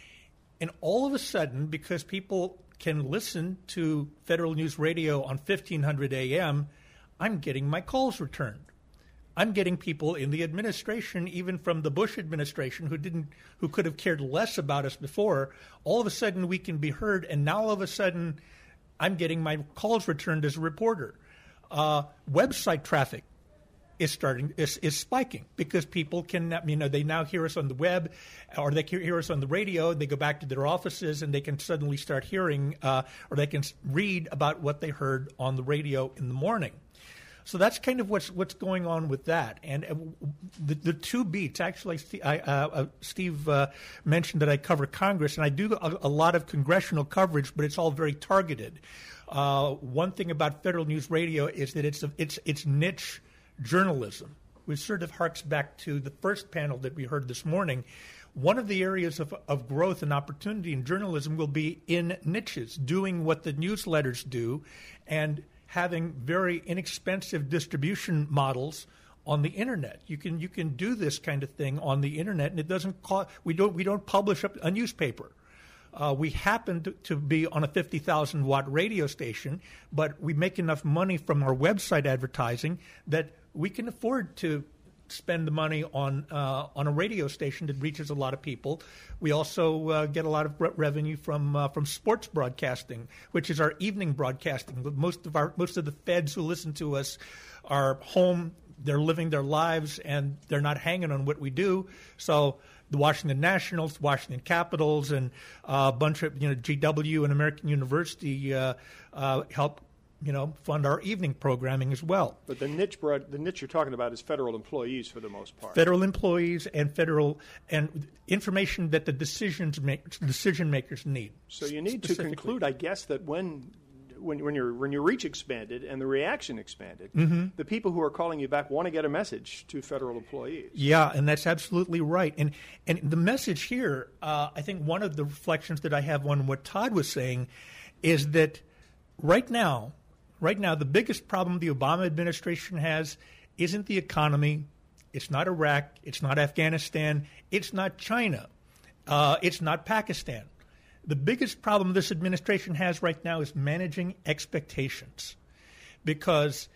And all of a sudden, because people can listen to Federal News Radio on fifteen hundred A M, I'm getting my calls returned. I'm getting people in the administration, even from the Bush administration, who didn't, who could have cared less about us before. All of a sudden, we can be heard, and now all of a sudden, I'm getting my calls returned as a reporter. Uh, website traffic is starting is, is spiking because people can, you know, they now hear us on the web, or they hear us on the radio. They go back to their offices and they can suddenly start hearing, uh, or they can read about what they heard on the radio in the morning. So that's kind of what's what's going on with that. And uh, the, the two beats, actually, I, uh, uh, Steve uh, mentioned that I cover Congress, and I do a, a lot of congressional coverage, but it's all very targeted. Uh, one thing about Federal News Radio is that it's a, it's it's niche journalism, which sort of harks back to the first panel that we heard this morning. One of the areas of, of growth and opportunity in journalism will be in niches, doing what the newsletters do, and having very inexpensive distribution models on the internet. You can you can do this kind of thing on the internet, and it doesn't cost. We don't we don't publish a, a newspaper. Uh, we happen to, to be on a fifty thousand watt radio station, but we make enough money from our website advertising that we can afford to spend the money on uh, on a radio station that reaches a lot of people. We also uh, get a lot of re- revenue from uh, from sports broadcasting, which is our evening broadcasting. Most of our most of the feds who listen to us are home. They're living their lives, and they're not hanging on what we do. So the Washington Nationals, Washington Capitals, and uh, a bunch of, you know, G W and American University uh, uh, help, you know, fund our evening programming as well. But the niche broad, the niche you're talking about is federal employees for the most part. Federal employees and federal and information that the decisions make, decision makers need. So you need to conclude, I guess, that when. When, when, your, when your reach expanded and the reaction expanded, mm-hmm. the people who are calling you back want to get a message to federal employees. Yeah, and that's absolutely right. And and the message here, uh, I think one of the reflections that I have on what Todd was saying is that right now, right now, the biggest problem the Obama administration has isn't the economy, it's not Iraq, it's not Afghanistan, it's not China, uh, it's not Pakistan. The biggest problem this administration has right now is managing expectations, because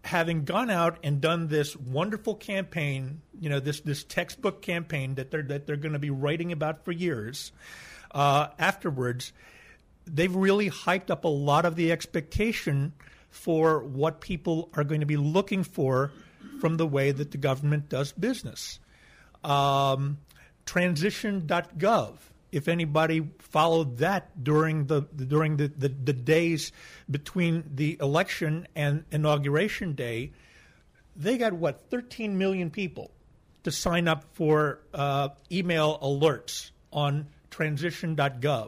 having gone out and done this wonderful campaign, you know, this this textbook campaign that they're that they're going to be writing about for years, uh, afterwards, they've really hyped up a lot of the expectation for what people are going to be looking for from the way that the government does business. Um, transition dot gov. If anybody followed that during the during the, the, the days between the election and inauguration day, they got, what, thirteen million people to sign up for uh, email alerts on transition dot gov.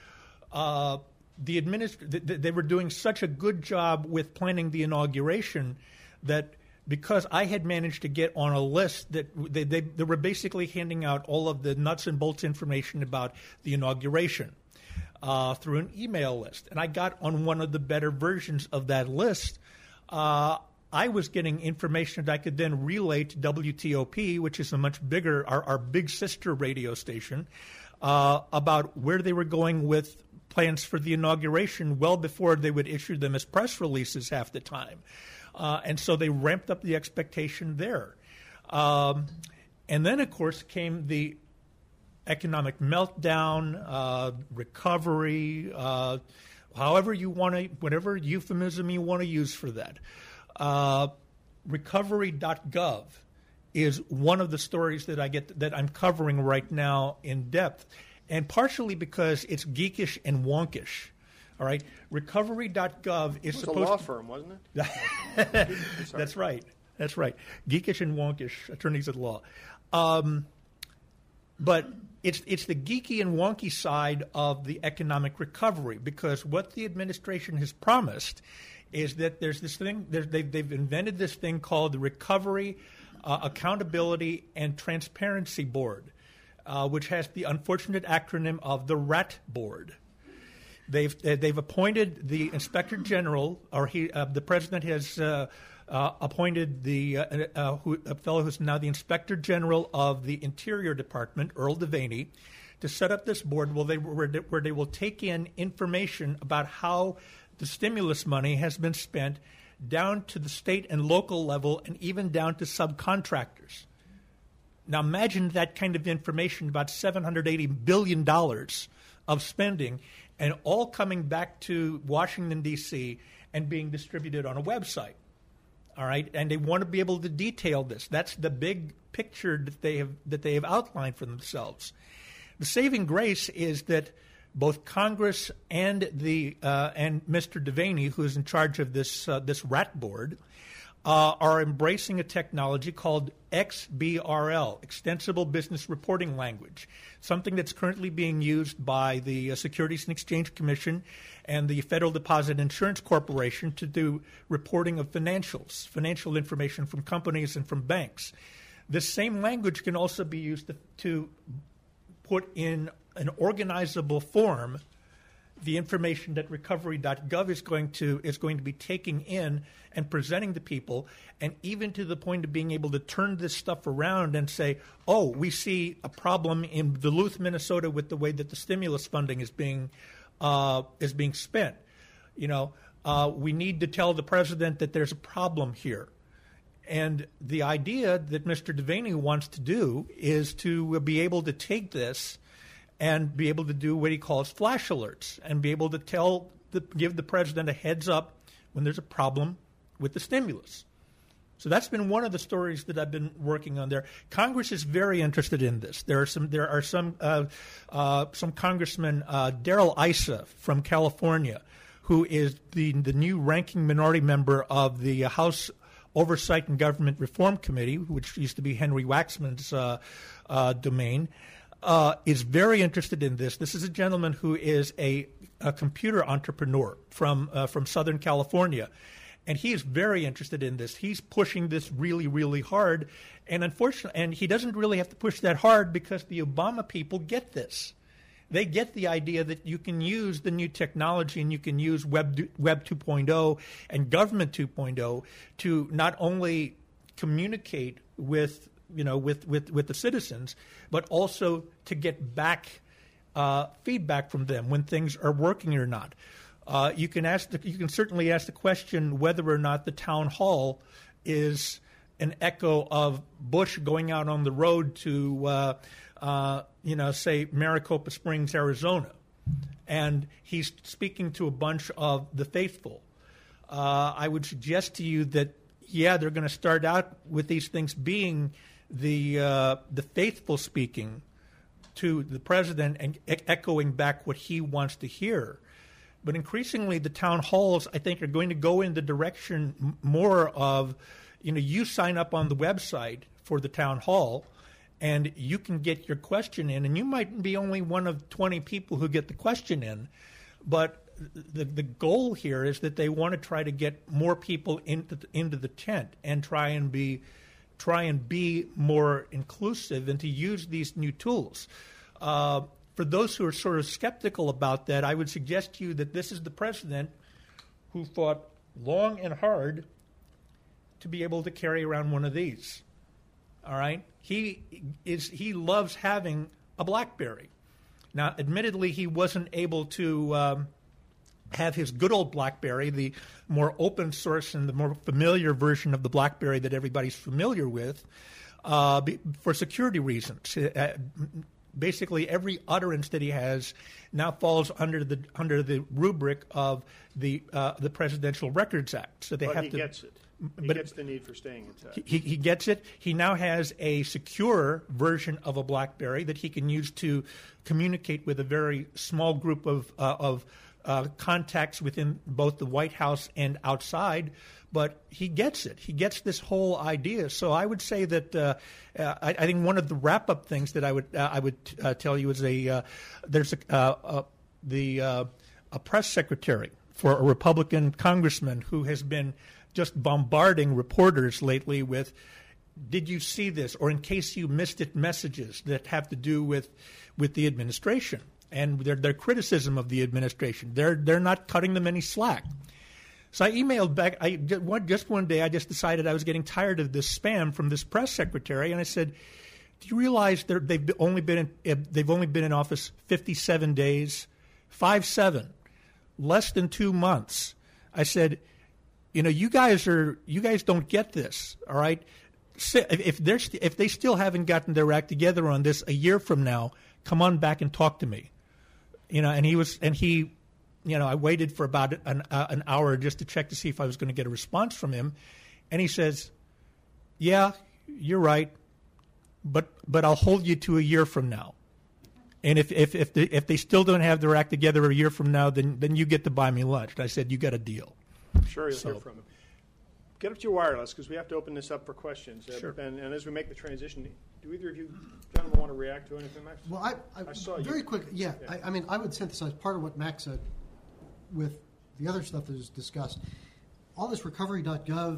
Uh, the administ- th- they were doing such a good job with planning the inauguration that because I had managed to get on a list that they, they, they were basically handing out all of the nuts and bolts information about the inauguration uh, through an email list. And I got on one of the better versions of that list. Uh, I was getting information that I could then relay to W T O P, which is a much bigger, our, our big sister radio station, uh, about where they were going with plans for the inauguration well before they would issue them as press releases half the time. Uh, and so they ramped up the expectation there. Um, and then, of course, came the economic meltdown, uh, recovery, uh, however you want to, whatever euphemism you want to use for that. Uh, recovery dot gov is one of the stories that I get that I'm covering right now in depth, and partially because it's geekish and wonkish. All right, recovery dot gov is it was supposed a law to, firm, wasn't it? That's right. That's right. Geekish and wonkish attorneys at law. Um, but it's it's the geeky and wonky side of the economic recovery, because what the administration has promised is that there's this thing, there's, they've, they've invented this thing called the Recovery, uh, Accountability, and Transparency Board, uh, which has the unfortunate acronym of the RAT Board. They've they've appointed the Inspector General, or he uh, the President has uh, uh, appointed the uh, uh, who, a fellow who's now the Inspector General of the Interior Department, Earl Devaney, to set up this board where they where they, where they will take in information about how the stimulus money has been spent, down to the state and local level, and even down to subcontractors. Now imagine that kind of information, about seven hundred eighty billion dollars of spending, and all coming back to Washington, D C, and being distributed on a website. All right, and they want to be able to detail this. That's the big picture that they have that they have outlined for themselves. The saving grace is that both Congress and the uh, and Mister Devaney, who is in charge of this uh, this RAT board, uh, are embracing a technology called X B R L, Extensible Business Reporting Language, something that's currently being used by the uh, Securities and Exchange Commission and the Federal Deposit Insurance Corporation to do reporting of financials, financial information from companies and from banks. This same language can also be used to, to put in an organizable form the information that recovery dot gov is going to is going to be taking in and presenting to people, and even to the point of being able to turn this stuff around and say, oh, we see a problem in Duluth, Minnesota, with the way that the stimulus funding is being uh, is being spent. You know, uh, we need to tell the president that there's a problem here. And the idea that Mister Devaney wants to do is to be able to take this and be able to do what he calls flash alerts, and be able to tell, the, give the president a heads up when there's a problem with the stimulus. So that's been one of the stories that I've been working on there. Congress is very interested in this. There are some, there are some, uh, uh, some congressman, uh, Darrell Issa from California, who is the the new ranking minority member of the House Oversight and Government Reform Committee, which used to be Henry Waxman's uh, uh, domain. Uh, is very interested in this. This is a gentleman who is a, a computer entrepreneur from uh, from Southern California, and he is very interested in this. He's pushing this really, really hard, and unfortunately, and he doesn't really have to push that hard because the Obama people get this. They get the idea that you can use the new technology and you can use Web Web two point oh and Government two point oh to not only communicate with you know, with, with, with the citizens, but also to get back uh, feedback from them when things are working or not. Uh, you can ask. The, you can certainly ask the question whether or not the town hall is an echo of Bush going out on the road to, uh, uh, you know, say Maricopa Springs, Arizona, and he's speaking to a bunch of the faithful. Uh, I would suggest to you that, yeah, they're going to start out with these things being the uh, the faithful speaking to the president and e- echoing back what he wants to hear. But increasingly, the town halls, I think, are going to go in the direction m- more of, you know, you sign up on the website for the town hall, and you can get your question in, and you might be only one of twenty people who get the question in, but the the goal here is that they want to try to get more people into the, into the tent and try and be try and be more inclusive and to use these new tools. Uh, For those who are sort of skeptical about that, I would suggest to you that this is the president who fought long and hard to be able to carry around one of these. All right? He is he loves having a BlackBerry. Now, admittedly, he wasn't able to um, have his good old BlackBerry, the more open source and the more familiar version of the BlackBerry that everybody's familiar with, uh, for security reasons. Uh, Basically, every utterance that he has now falls under the under the rubric of the uh, the Presidential Records Act. So they but have he to. gets it. He but gets the need for staying intact. He, he gets it. He now has a secure version of a BlackBerry that he can use to communicate with a very small group of uh, of uh, contacts within both the White House and outside. But he gets it. He gets this whole idea. So I would say that uh, uh, I, I think one of the wrap-up things that I would uh, I would uh, tell you is a uh, there's a, uh, uh, the uh, a press secretary for a Republican congressman who has been just bombarding reporters lately with, did you see this? Or in case you missed it, messages that have to do with with the administration and their their criticism of the administration. They're they're not cutting them any slack. So I emailed back. I just one day I just decided I was getting tired of this spam from this press secretary, and I said, "Do you realize they've only been in, they've only been in office fifty-seven days, five seven, less than two months?" I said, "You know, you guys are you guys don't get this, all right? If they're if they still haven't gotten their act together on this a year from now, come on back and talk to me." You know, and he was and he. You know, I waited for about an, uh, an hour just to check to see if I was going to get a response from him. And he says, yeah, you're right, but but I'll hold you to a year from now. And if if if, the, if they still don't have their act together a year from now, then, then you get to buy me lunch. And I said, you got a deal. I'm sure you'll so, hear from him. Get up to your wireless because we have to open this up for questions. Uh, sure. And, and as we make the transition, do either of you gentlemen want to react to anything, Max? Well, I, I, I saw very you. quick, yeah, Yeah. I, I mean, I would synthesize part of what Max said with the other stuff that was discussed. All this recovery dot gov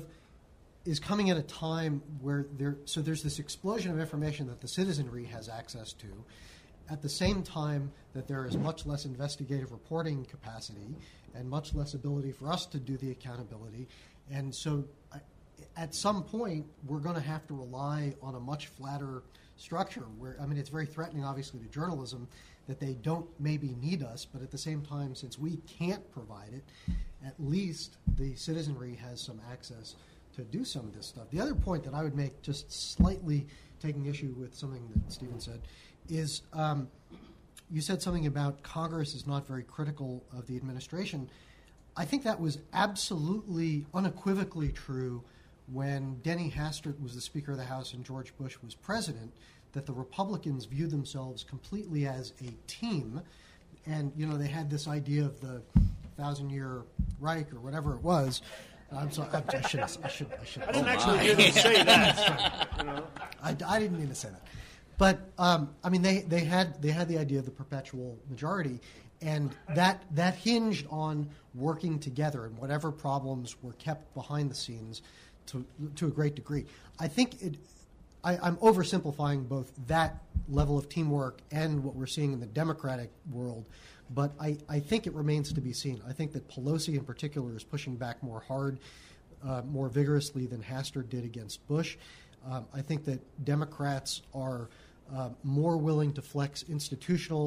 is coming at a time where there, so there's this explosion of information that the citizenry has access to, at the same time that there is much less investigative reporting capacity and much less ability for us to do the accountability. And so I, at some point, we're going to have to rely on a much flatter structure where, I mean, it's very threatening, obviously, to journalism that they don't maybe need us, but at the same time, since we can't provide it, at least the citizenry has some access to do some of this stuff. The other point that I would make, just slightly taking issue with something that Stephen said, is um, you said something about Congress is not very critical of the administration. I think that was absolutely, unequivocally true when Denny Hastert was the Speaker of the House and George Bush was president, that the Republicans viewed themselves completely as a team. And, you know, they had this idea of the thousand-year Reich or whatever it was. I'm sorry. I, I should. I should. I should. I didn't actually hear them say that. You know? I, I didn't mean to say that. But um, I mean, they, they had they had the idea of the perpetual majority, and that that hinged on working together, and whatever problems were kept behind the scenes to to a great degree. I think it. I, I'm oversimplifying both that level of teamwork and what we're seeing in the Democratic world, but I, I think it remains to be seen. I think that Pelosi in particular is pushing back more hard, uh, more vigorously than Hastert did against Bush. Um, I think that Democrats are uh, more willing to flex institutional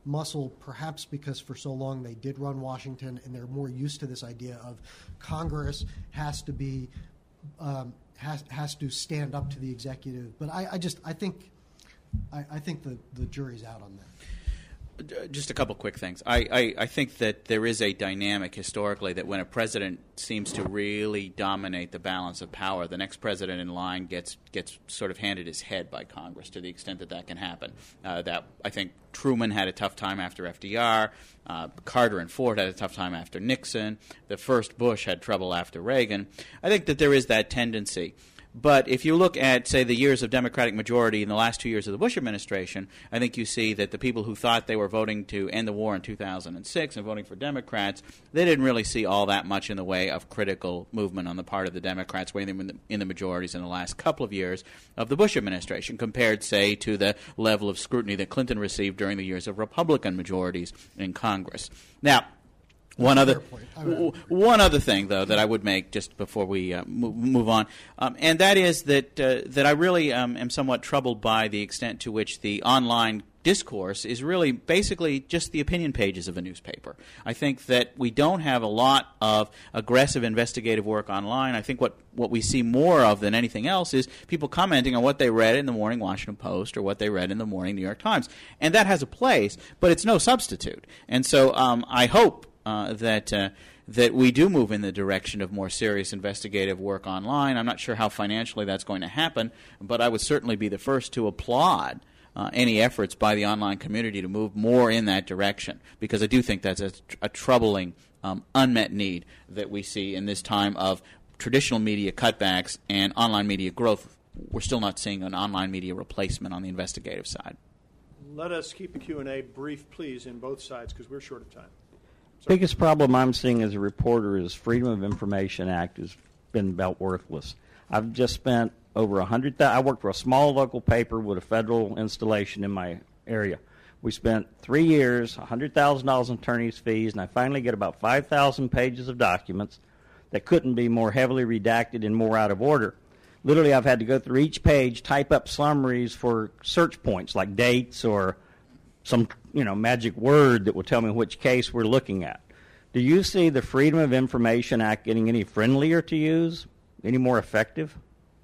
muscle, perhaps because for so long they did run Washington and they're more used to this idea of Congress has to be um, has has to stand up to the executive. But I, I just I think I, I think the, the jury's out on that. Just a couple quick things. I, I, I think that there is a dynamic historically that when a president seems to really dominate the balance of power, the next president in line gets gets sort of handed his head by Congress to the extent that that can happen. Uh, that I think Truman had a tough time after F D R. Uh, Carter and Ford had a tough time after Nixon. The first Bush had trouble after Reagan. I think that there is that tendency. But if you look at, say, the years of Democratic majority in the last two years of the Bush administration, I think you see that the people who thought they were voting to end the war in two thousand six and voting for Democrats, they didn't really see all that much in the way of critical movement on the part of the Democrats when they were in the, in the majorities in the last couple of years of the Bush administration compared, say, to the level of scrutiny that Clinton received during the years of Republican majorities in Congress. Now, One other, w- one other thing, though, that I would make just before we uh, move, move on, um, and that is that uh, that I really um, am somewhat troubled by the extent to which the online discourse is really basically just the opinion pages of a newspaper. I think that we don't have a lot of aggressive investigative work online. I think what, what we see more of than anything else is people commenting on what they read in the morning Washington Post or what they read in the morning New York Times. And that has a place, but it's no substitute. And so um, I hope Uh, that uh, that we do move in the direction of more serious investigative work online. I'm not sure how financially that's going to happen, but I would certainly be the first to applaud uh, any efforts by the online community to move more in that direction, because I do think that's a, a troubling um, unmet need that we see in this time of traditional media cutbacks and online media growth. We're still not seeing an online media replacement on the investigative side. Let us keep the Q and A brief, please, in both sides, because we're short of time. Biggest problem I'm seeing as a reporter is Freedom of Information Act has been about worthless. I've just spent over a hundred. I worked for a small local paper with a federal installation in my area. We spent three years, a hundred thousand dollars in attorney's fees, and I finally get about five thousand pages of documents that couldn't be more heavily redacted and more out of order. Literally, I've had to go through each page, type up summaries for search points like dates or some, you know, magic word that will tell me which case we're looking at. Do you see the Freedom of Information Act getting any friendlier to use, any more effective?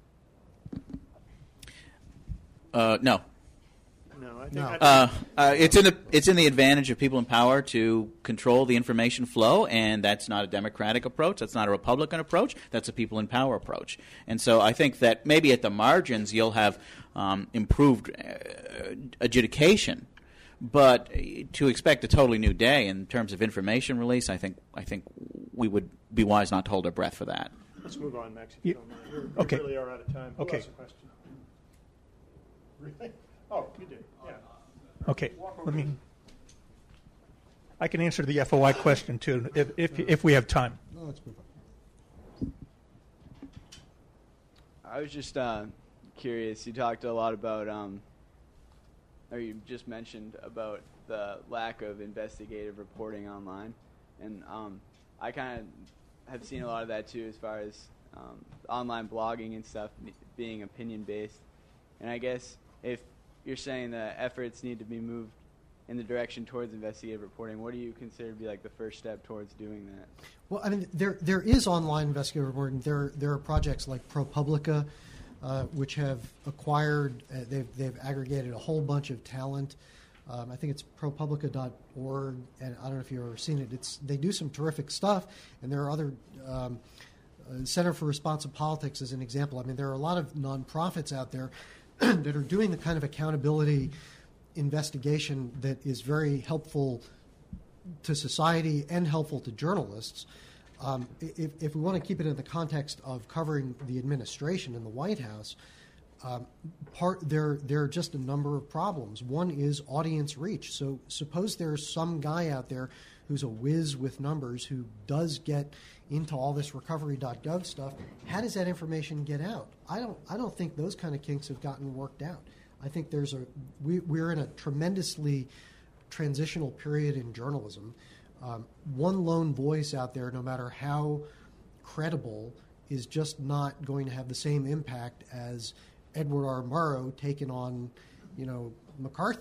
Uh, no. No, I think No. I Uh, uh, it's in the it's in the advantage of people in power to control the information flow, and that's not a Democratic approach. That's not a Republican approach. That's a people in power approach. And so I think that maybe at the margins you'll have um, improved uh, adjudication. But to expect a totally new day in terms of information release, I think I think we would be wise not to hold our breath for that. Let's move on, Max, if you You- don't mind. We're, we okay. really are out of time. Who Okay. has a question? Really? Oh, you did. Yeah. Okay, let me. I can answer the F O I question too, if if if we have time. No, let's move on. I was just uh, curious. You talked a lot about, um, or you just mentioned about the lack of investigative reporting online, and um, I kind of have seen a lot of that too, as far as um, online blogging and stuff being opinion-based. And I guess if you're saying that efforts need to be moved in the direction towards investigative reporting, what do you consider to be like the first step towards doing that? Well, I mean, there there is online investigative reporting. There there are projects like ProPublica, uh, which have acquired, uh, they've they've aggregated a whole bunch of talent. Um, I think it's ProPublica dot org, and I don't know if you've ever seen it. It's they do some terrific stuff, and there are other. Um, uh, Center for Responsive Politics is an example. I mean, there are a lot of nonprofits out there that are doing the kind of accountability investigation that is very helpful to society and helpful to journalists. Um, if, if we want to keep it in the context of covering the administration in the White House, um, part there there are just a number of problems. One is audience reach. So suppose there's some guy out there who's a whiz with numbers who does get into all this recovery dot gov stuff. How does that information get out? I don't I don't think those kind of kinks have gotten worked out. I think there's a we, we're in a tremendously transitional period in journalism. Um, one lone voice out there, no matter how credible, is just not going to have the same impact as Edward R. Murrow taking on, you know, McCarthy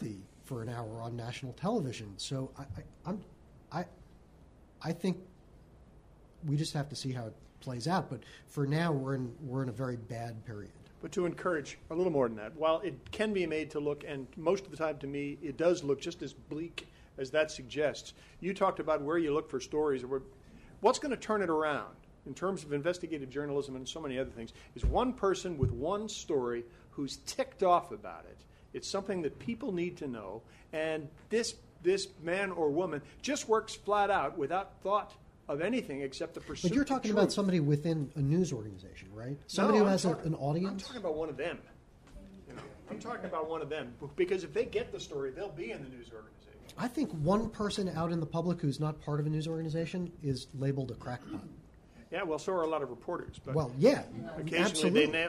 for an hour on national television. So I, I, I'm, I, I think we just have to see how it plays out. But for now, we're in we're in a very bad period. But to encourage a little more than that, while it can be made to look, and most of the time to me, it does look just as bleak as that suggests. You talked about where you look for stories. What's going to turn it around in terms of investigative journalism and so many other things is one person with one story who's ticked off about it. It's something that people need to know, and this this man or woman just works flat out without thought of anything except the pursuit. But you're talking of about truth. somebody within a news organization, right? Somebody no, who I'm has a, talking, an audience? I'm talking about one of them. You know, I'm talking about one of them because if they get the story, they'll be in the news organization. I think one person out in the public who's not part of a news organization is labeled a crackpot. Yeah, well, so are a lot of reporters. But Well, yeah, occasionally absolutely. they nail.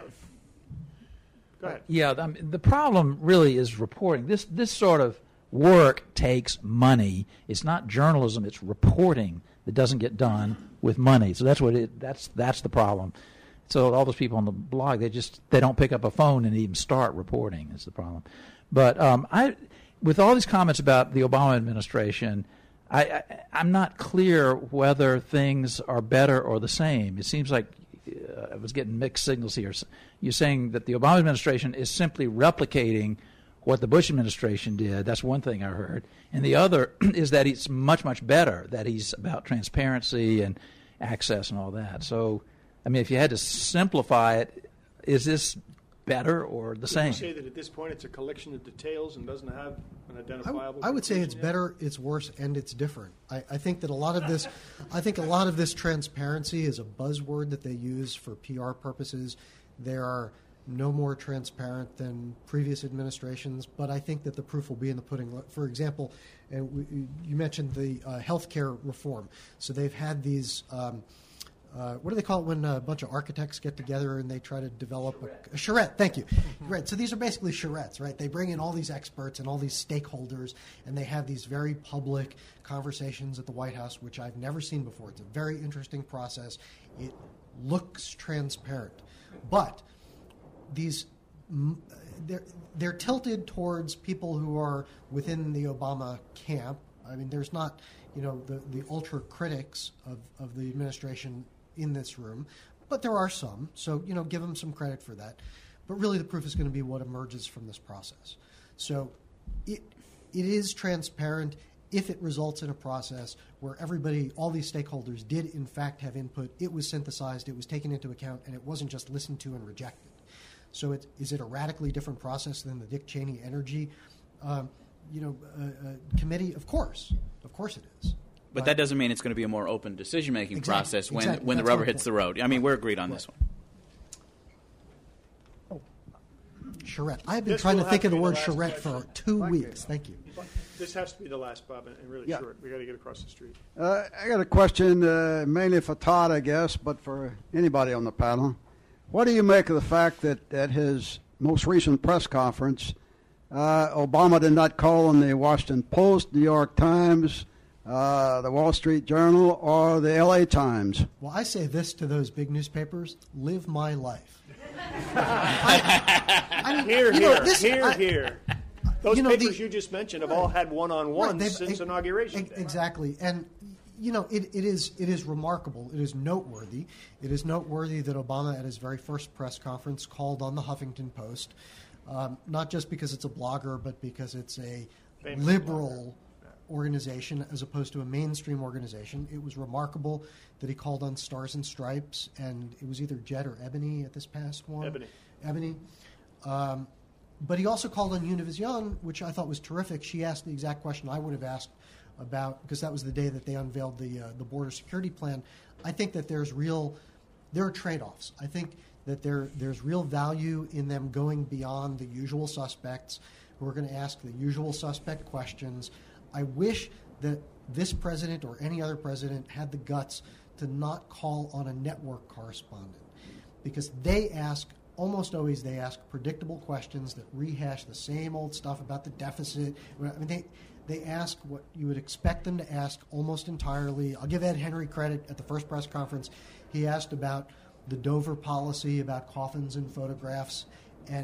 Go ahead. Yeah, I mean, the problem really is reporting. This this sort of work takes money. It's not journalism; it's reporting that doesn't get done with money. So that's what it. That's that's the problem. So all those people on the blog, they just they don't pick up a phone and even start reporting. Is the problem. But um, I, with all these comments about the Obama administration, I, I I'm not clear whether things are better or the same. It seems like uh, I was getting mixed signals here. You're saying that the Obama administration is simply replicating what the Bush administration did. That's one thing I heard. And the other is that he's much, much better, that he's about transparency and access and all that. So, I mean, if you had to simplify it, is this better or the Would same? you say that at this point it's a collection of details and doesn't have an I, w- identifiable I would say it's conclusion yet? better, it's worse, and it's different. I, I think that a lot of this, I think a lot of this transparency is a buzzword that they use for P R purposes. They are no more transparent than previous administrations, but I think that the proof will be in the pudding. For example, and we, you mentioned the uh, healthcare reform. So they've had these. Um, Uh, what do they call it when a bunch of architects get together and they try to develop a, a charrette? Thank you. Right. So these are basically charrettes, right? They bring in all these experts and all these stakeholders, and they have these very public conversations at the White House, which I've never seen before. It's a very interesting process. It looks transparent, but these they're they're tilted towards people who are within the Obama camp. I mean, there's not, you know, the the ultra critics of of the administration in this room, but there are some. So, you know, give them some credit for that. But really, the proof is going to be what emerges from this process. So, it it is transparent if it results in a process where everybody, all these stakeholders, did in fact have input. It was synthesized, it was taken into account, and it wasn't just listened to and rejected. So, it, is it a radically different process than the Dick Cheney Energy, um, you know, uh, uh, committee? Of course, of course, it is. But that doesn't mean it's going to be a more open decision-making Exactly, process when, exactly. when the That's rubber my hits point. the road. I mean, we're agreed on Right. this one. Charrette. I've been This trying will to think have of the to be word the last charrette for question. two Thank weeks. you. Thank you. This has to be the last, Bob, and really Yeah. short. We got to get across the street. Uh, I got a question uh, mainly for Todd, I guess, but for anybody on the panel. What do you make of the fact that at his most recent press conference, uh, Obama did not call on the Washington Post, New York Times, uh, the Wall Street Journal, or the L A Times? Well, I say this to those big newspapers: live my life. I, I mean, Here, you know, here, this- here, I- here. Those you know, papers the- you just mentioned have all had one-on-ones Right, they've- since e- inauguration e- day. Exactly, and you know it, it is it is remarkable. It is noteworthy. It is noteworthy that Obama, at his very first press conference, called on the Huffington Post, um, not just because it's a blogger, but because it's a Famous liberal organization as opposed to a mainstream organization. It was remarkable that he called on Stars and Stripes, and it was either Jet or Ebony at this past one. Ebony. Ebony. Um, But he also called on Univision, which I thought was terrific. She asked the exact question I would have asked about, because that was the day that they unveiled the uh, the border security plan. I think that there's real, there are trade-offs. I think that there there's real value in them going beyond the usual suspects who are going to ask the usual suspect questions. I wish that this president or any other president had the guts to not call on a network correspondent, because they ask almost always they ask predictable questions that rehash the same old stuff about the deficit. I mean, they they ask what you would expect them to ask almost entirely. I'll give Ed Henry credit at the first press conference. He asked about the Dover policy, about coffins and photographs, and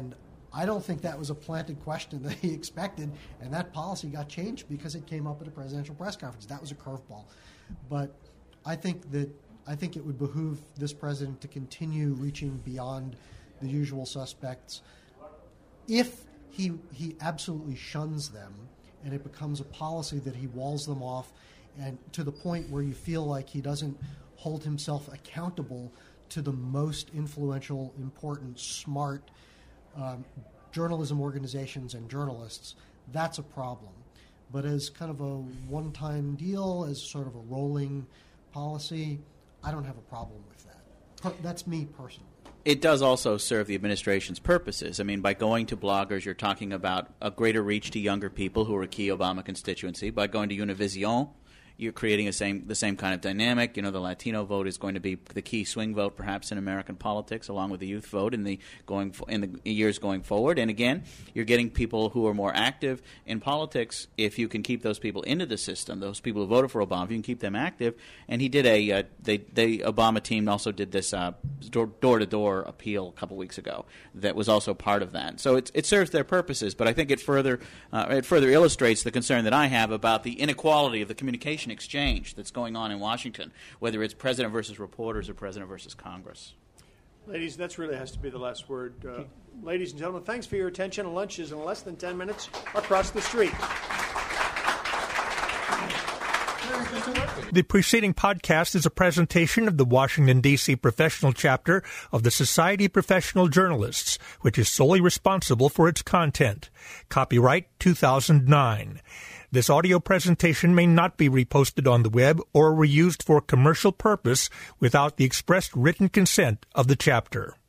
I don't think that was a planted question that he expected, and that policy got changed because it came up at a presidential press conference. That was a curveball. But I think that I think it would behoove this president to continue reaching beyond the usual suspects. If he he absolutely shuns them, and it becomes a policy that he walls them off, and to the point where you feel like he doesn't hold himself accountable to the most influential, important, smart um, journalism organizations and journalists, that's a problem. But as kind of a one-time deal, as sort of a rolling policy, I don't have a problem with that. Per- that's me personally. It does also serve the administration's purposes. I mean, by going to bloggers, you're talking about a greater reach to younger people who are a key Obama constituency. By going to Univision, you're creating a same the same kind of dynamic. You know, the Latino vote is going to be the key swing vote, perhaps, in American politics, along with the youth vote in the going in the years going forward. And again, you're getting people who are more active in politics. If you can keep those people into the system, those people who voted for Obama, if you can keep them active. And he did a uh, they the Obama team also did this uh, door to door appeal a couple weeks ago that was also part of that. So it it serves their purposes, but I think it further uh, it further illustrates the concern that I have about the inequality of the communication exchange that's going on in Washington, whether it's president versus reporters or president versus Congress. Ladies, that really has to be the last word. Uh, ladies and gentlemen, thanks for your attention. Lunch is in less than ten minutes across the street. The preceding podcast is a presentation of the Washington, D C professional chapter of the Society of Professional Journalists, which is solely responsible for its content. Copyright two thousand nine. This audio presentation may not be reposted on the web or reused for commercial purpose without the expressed written consent of the chapter.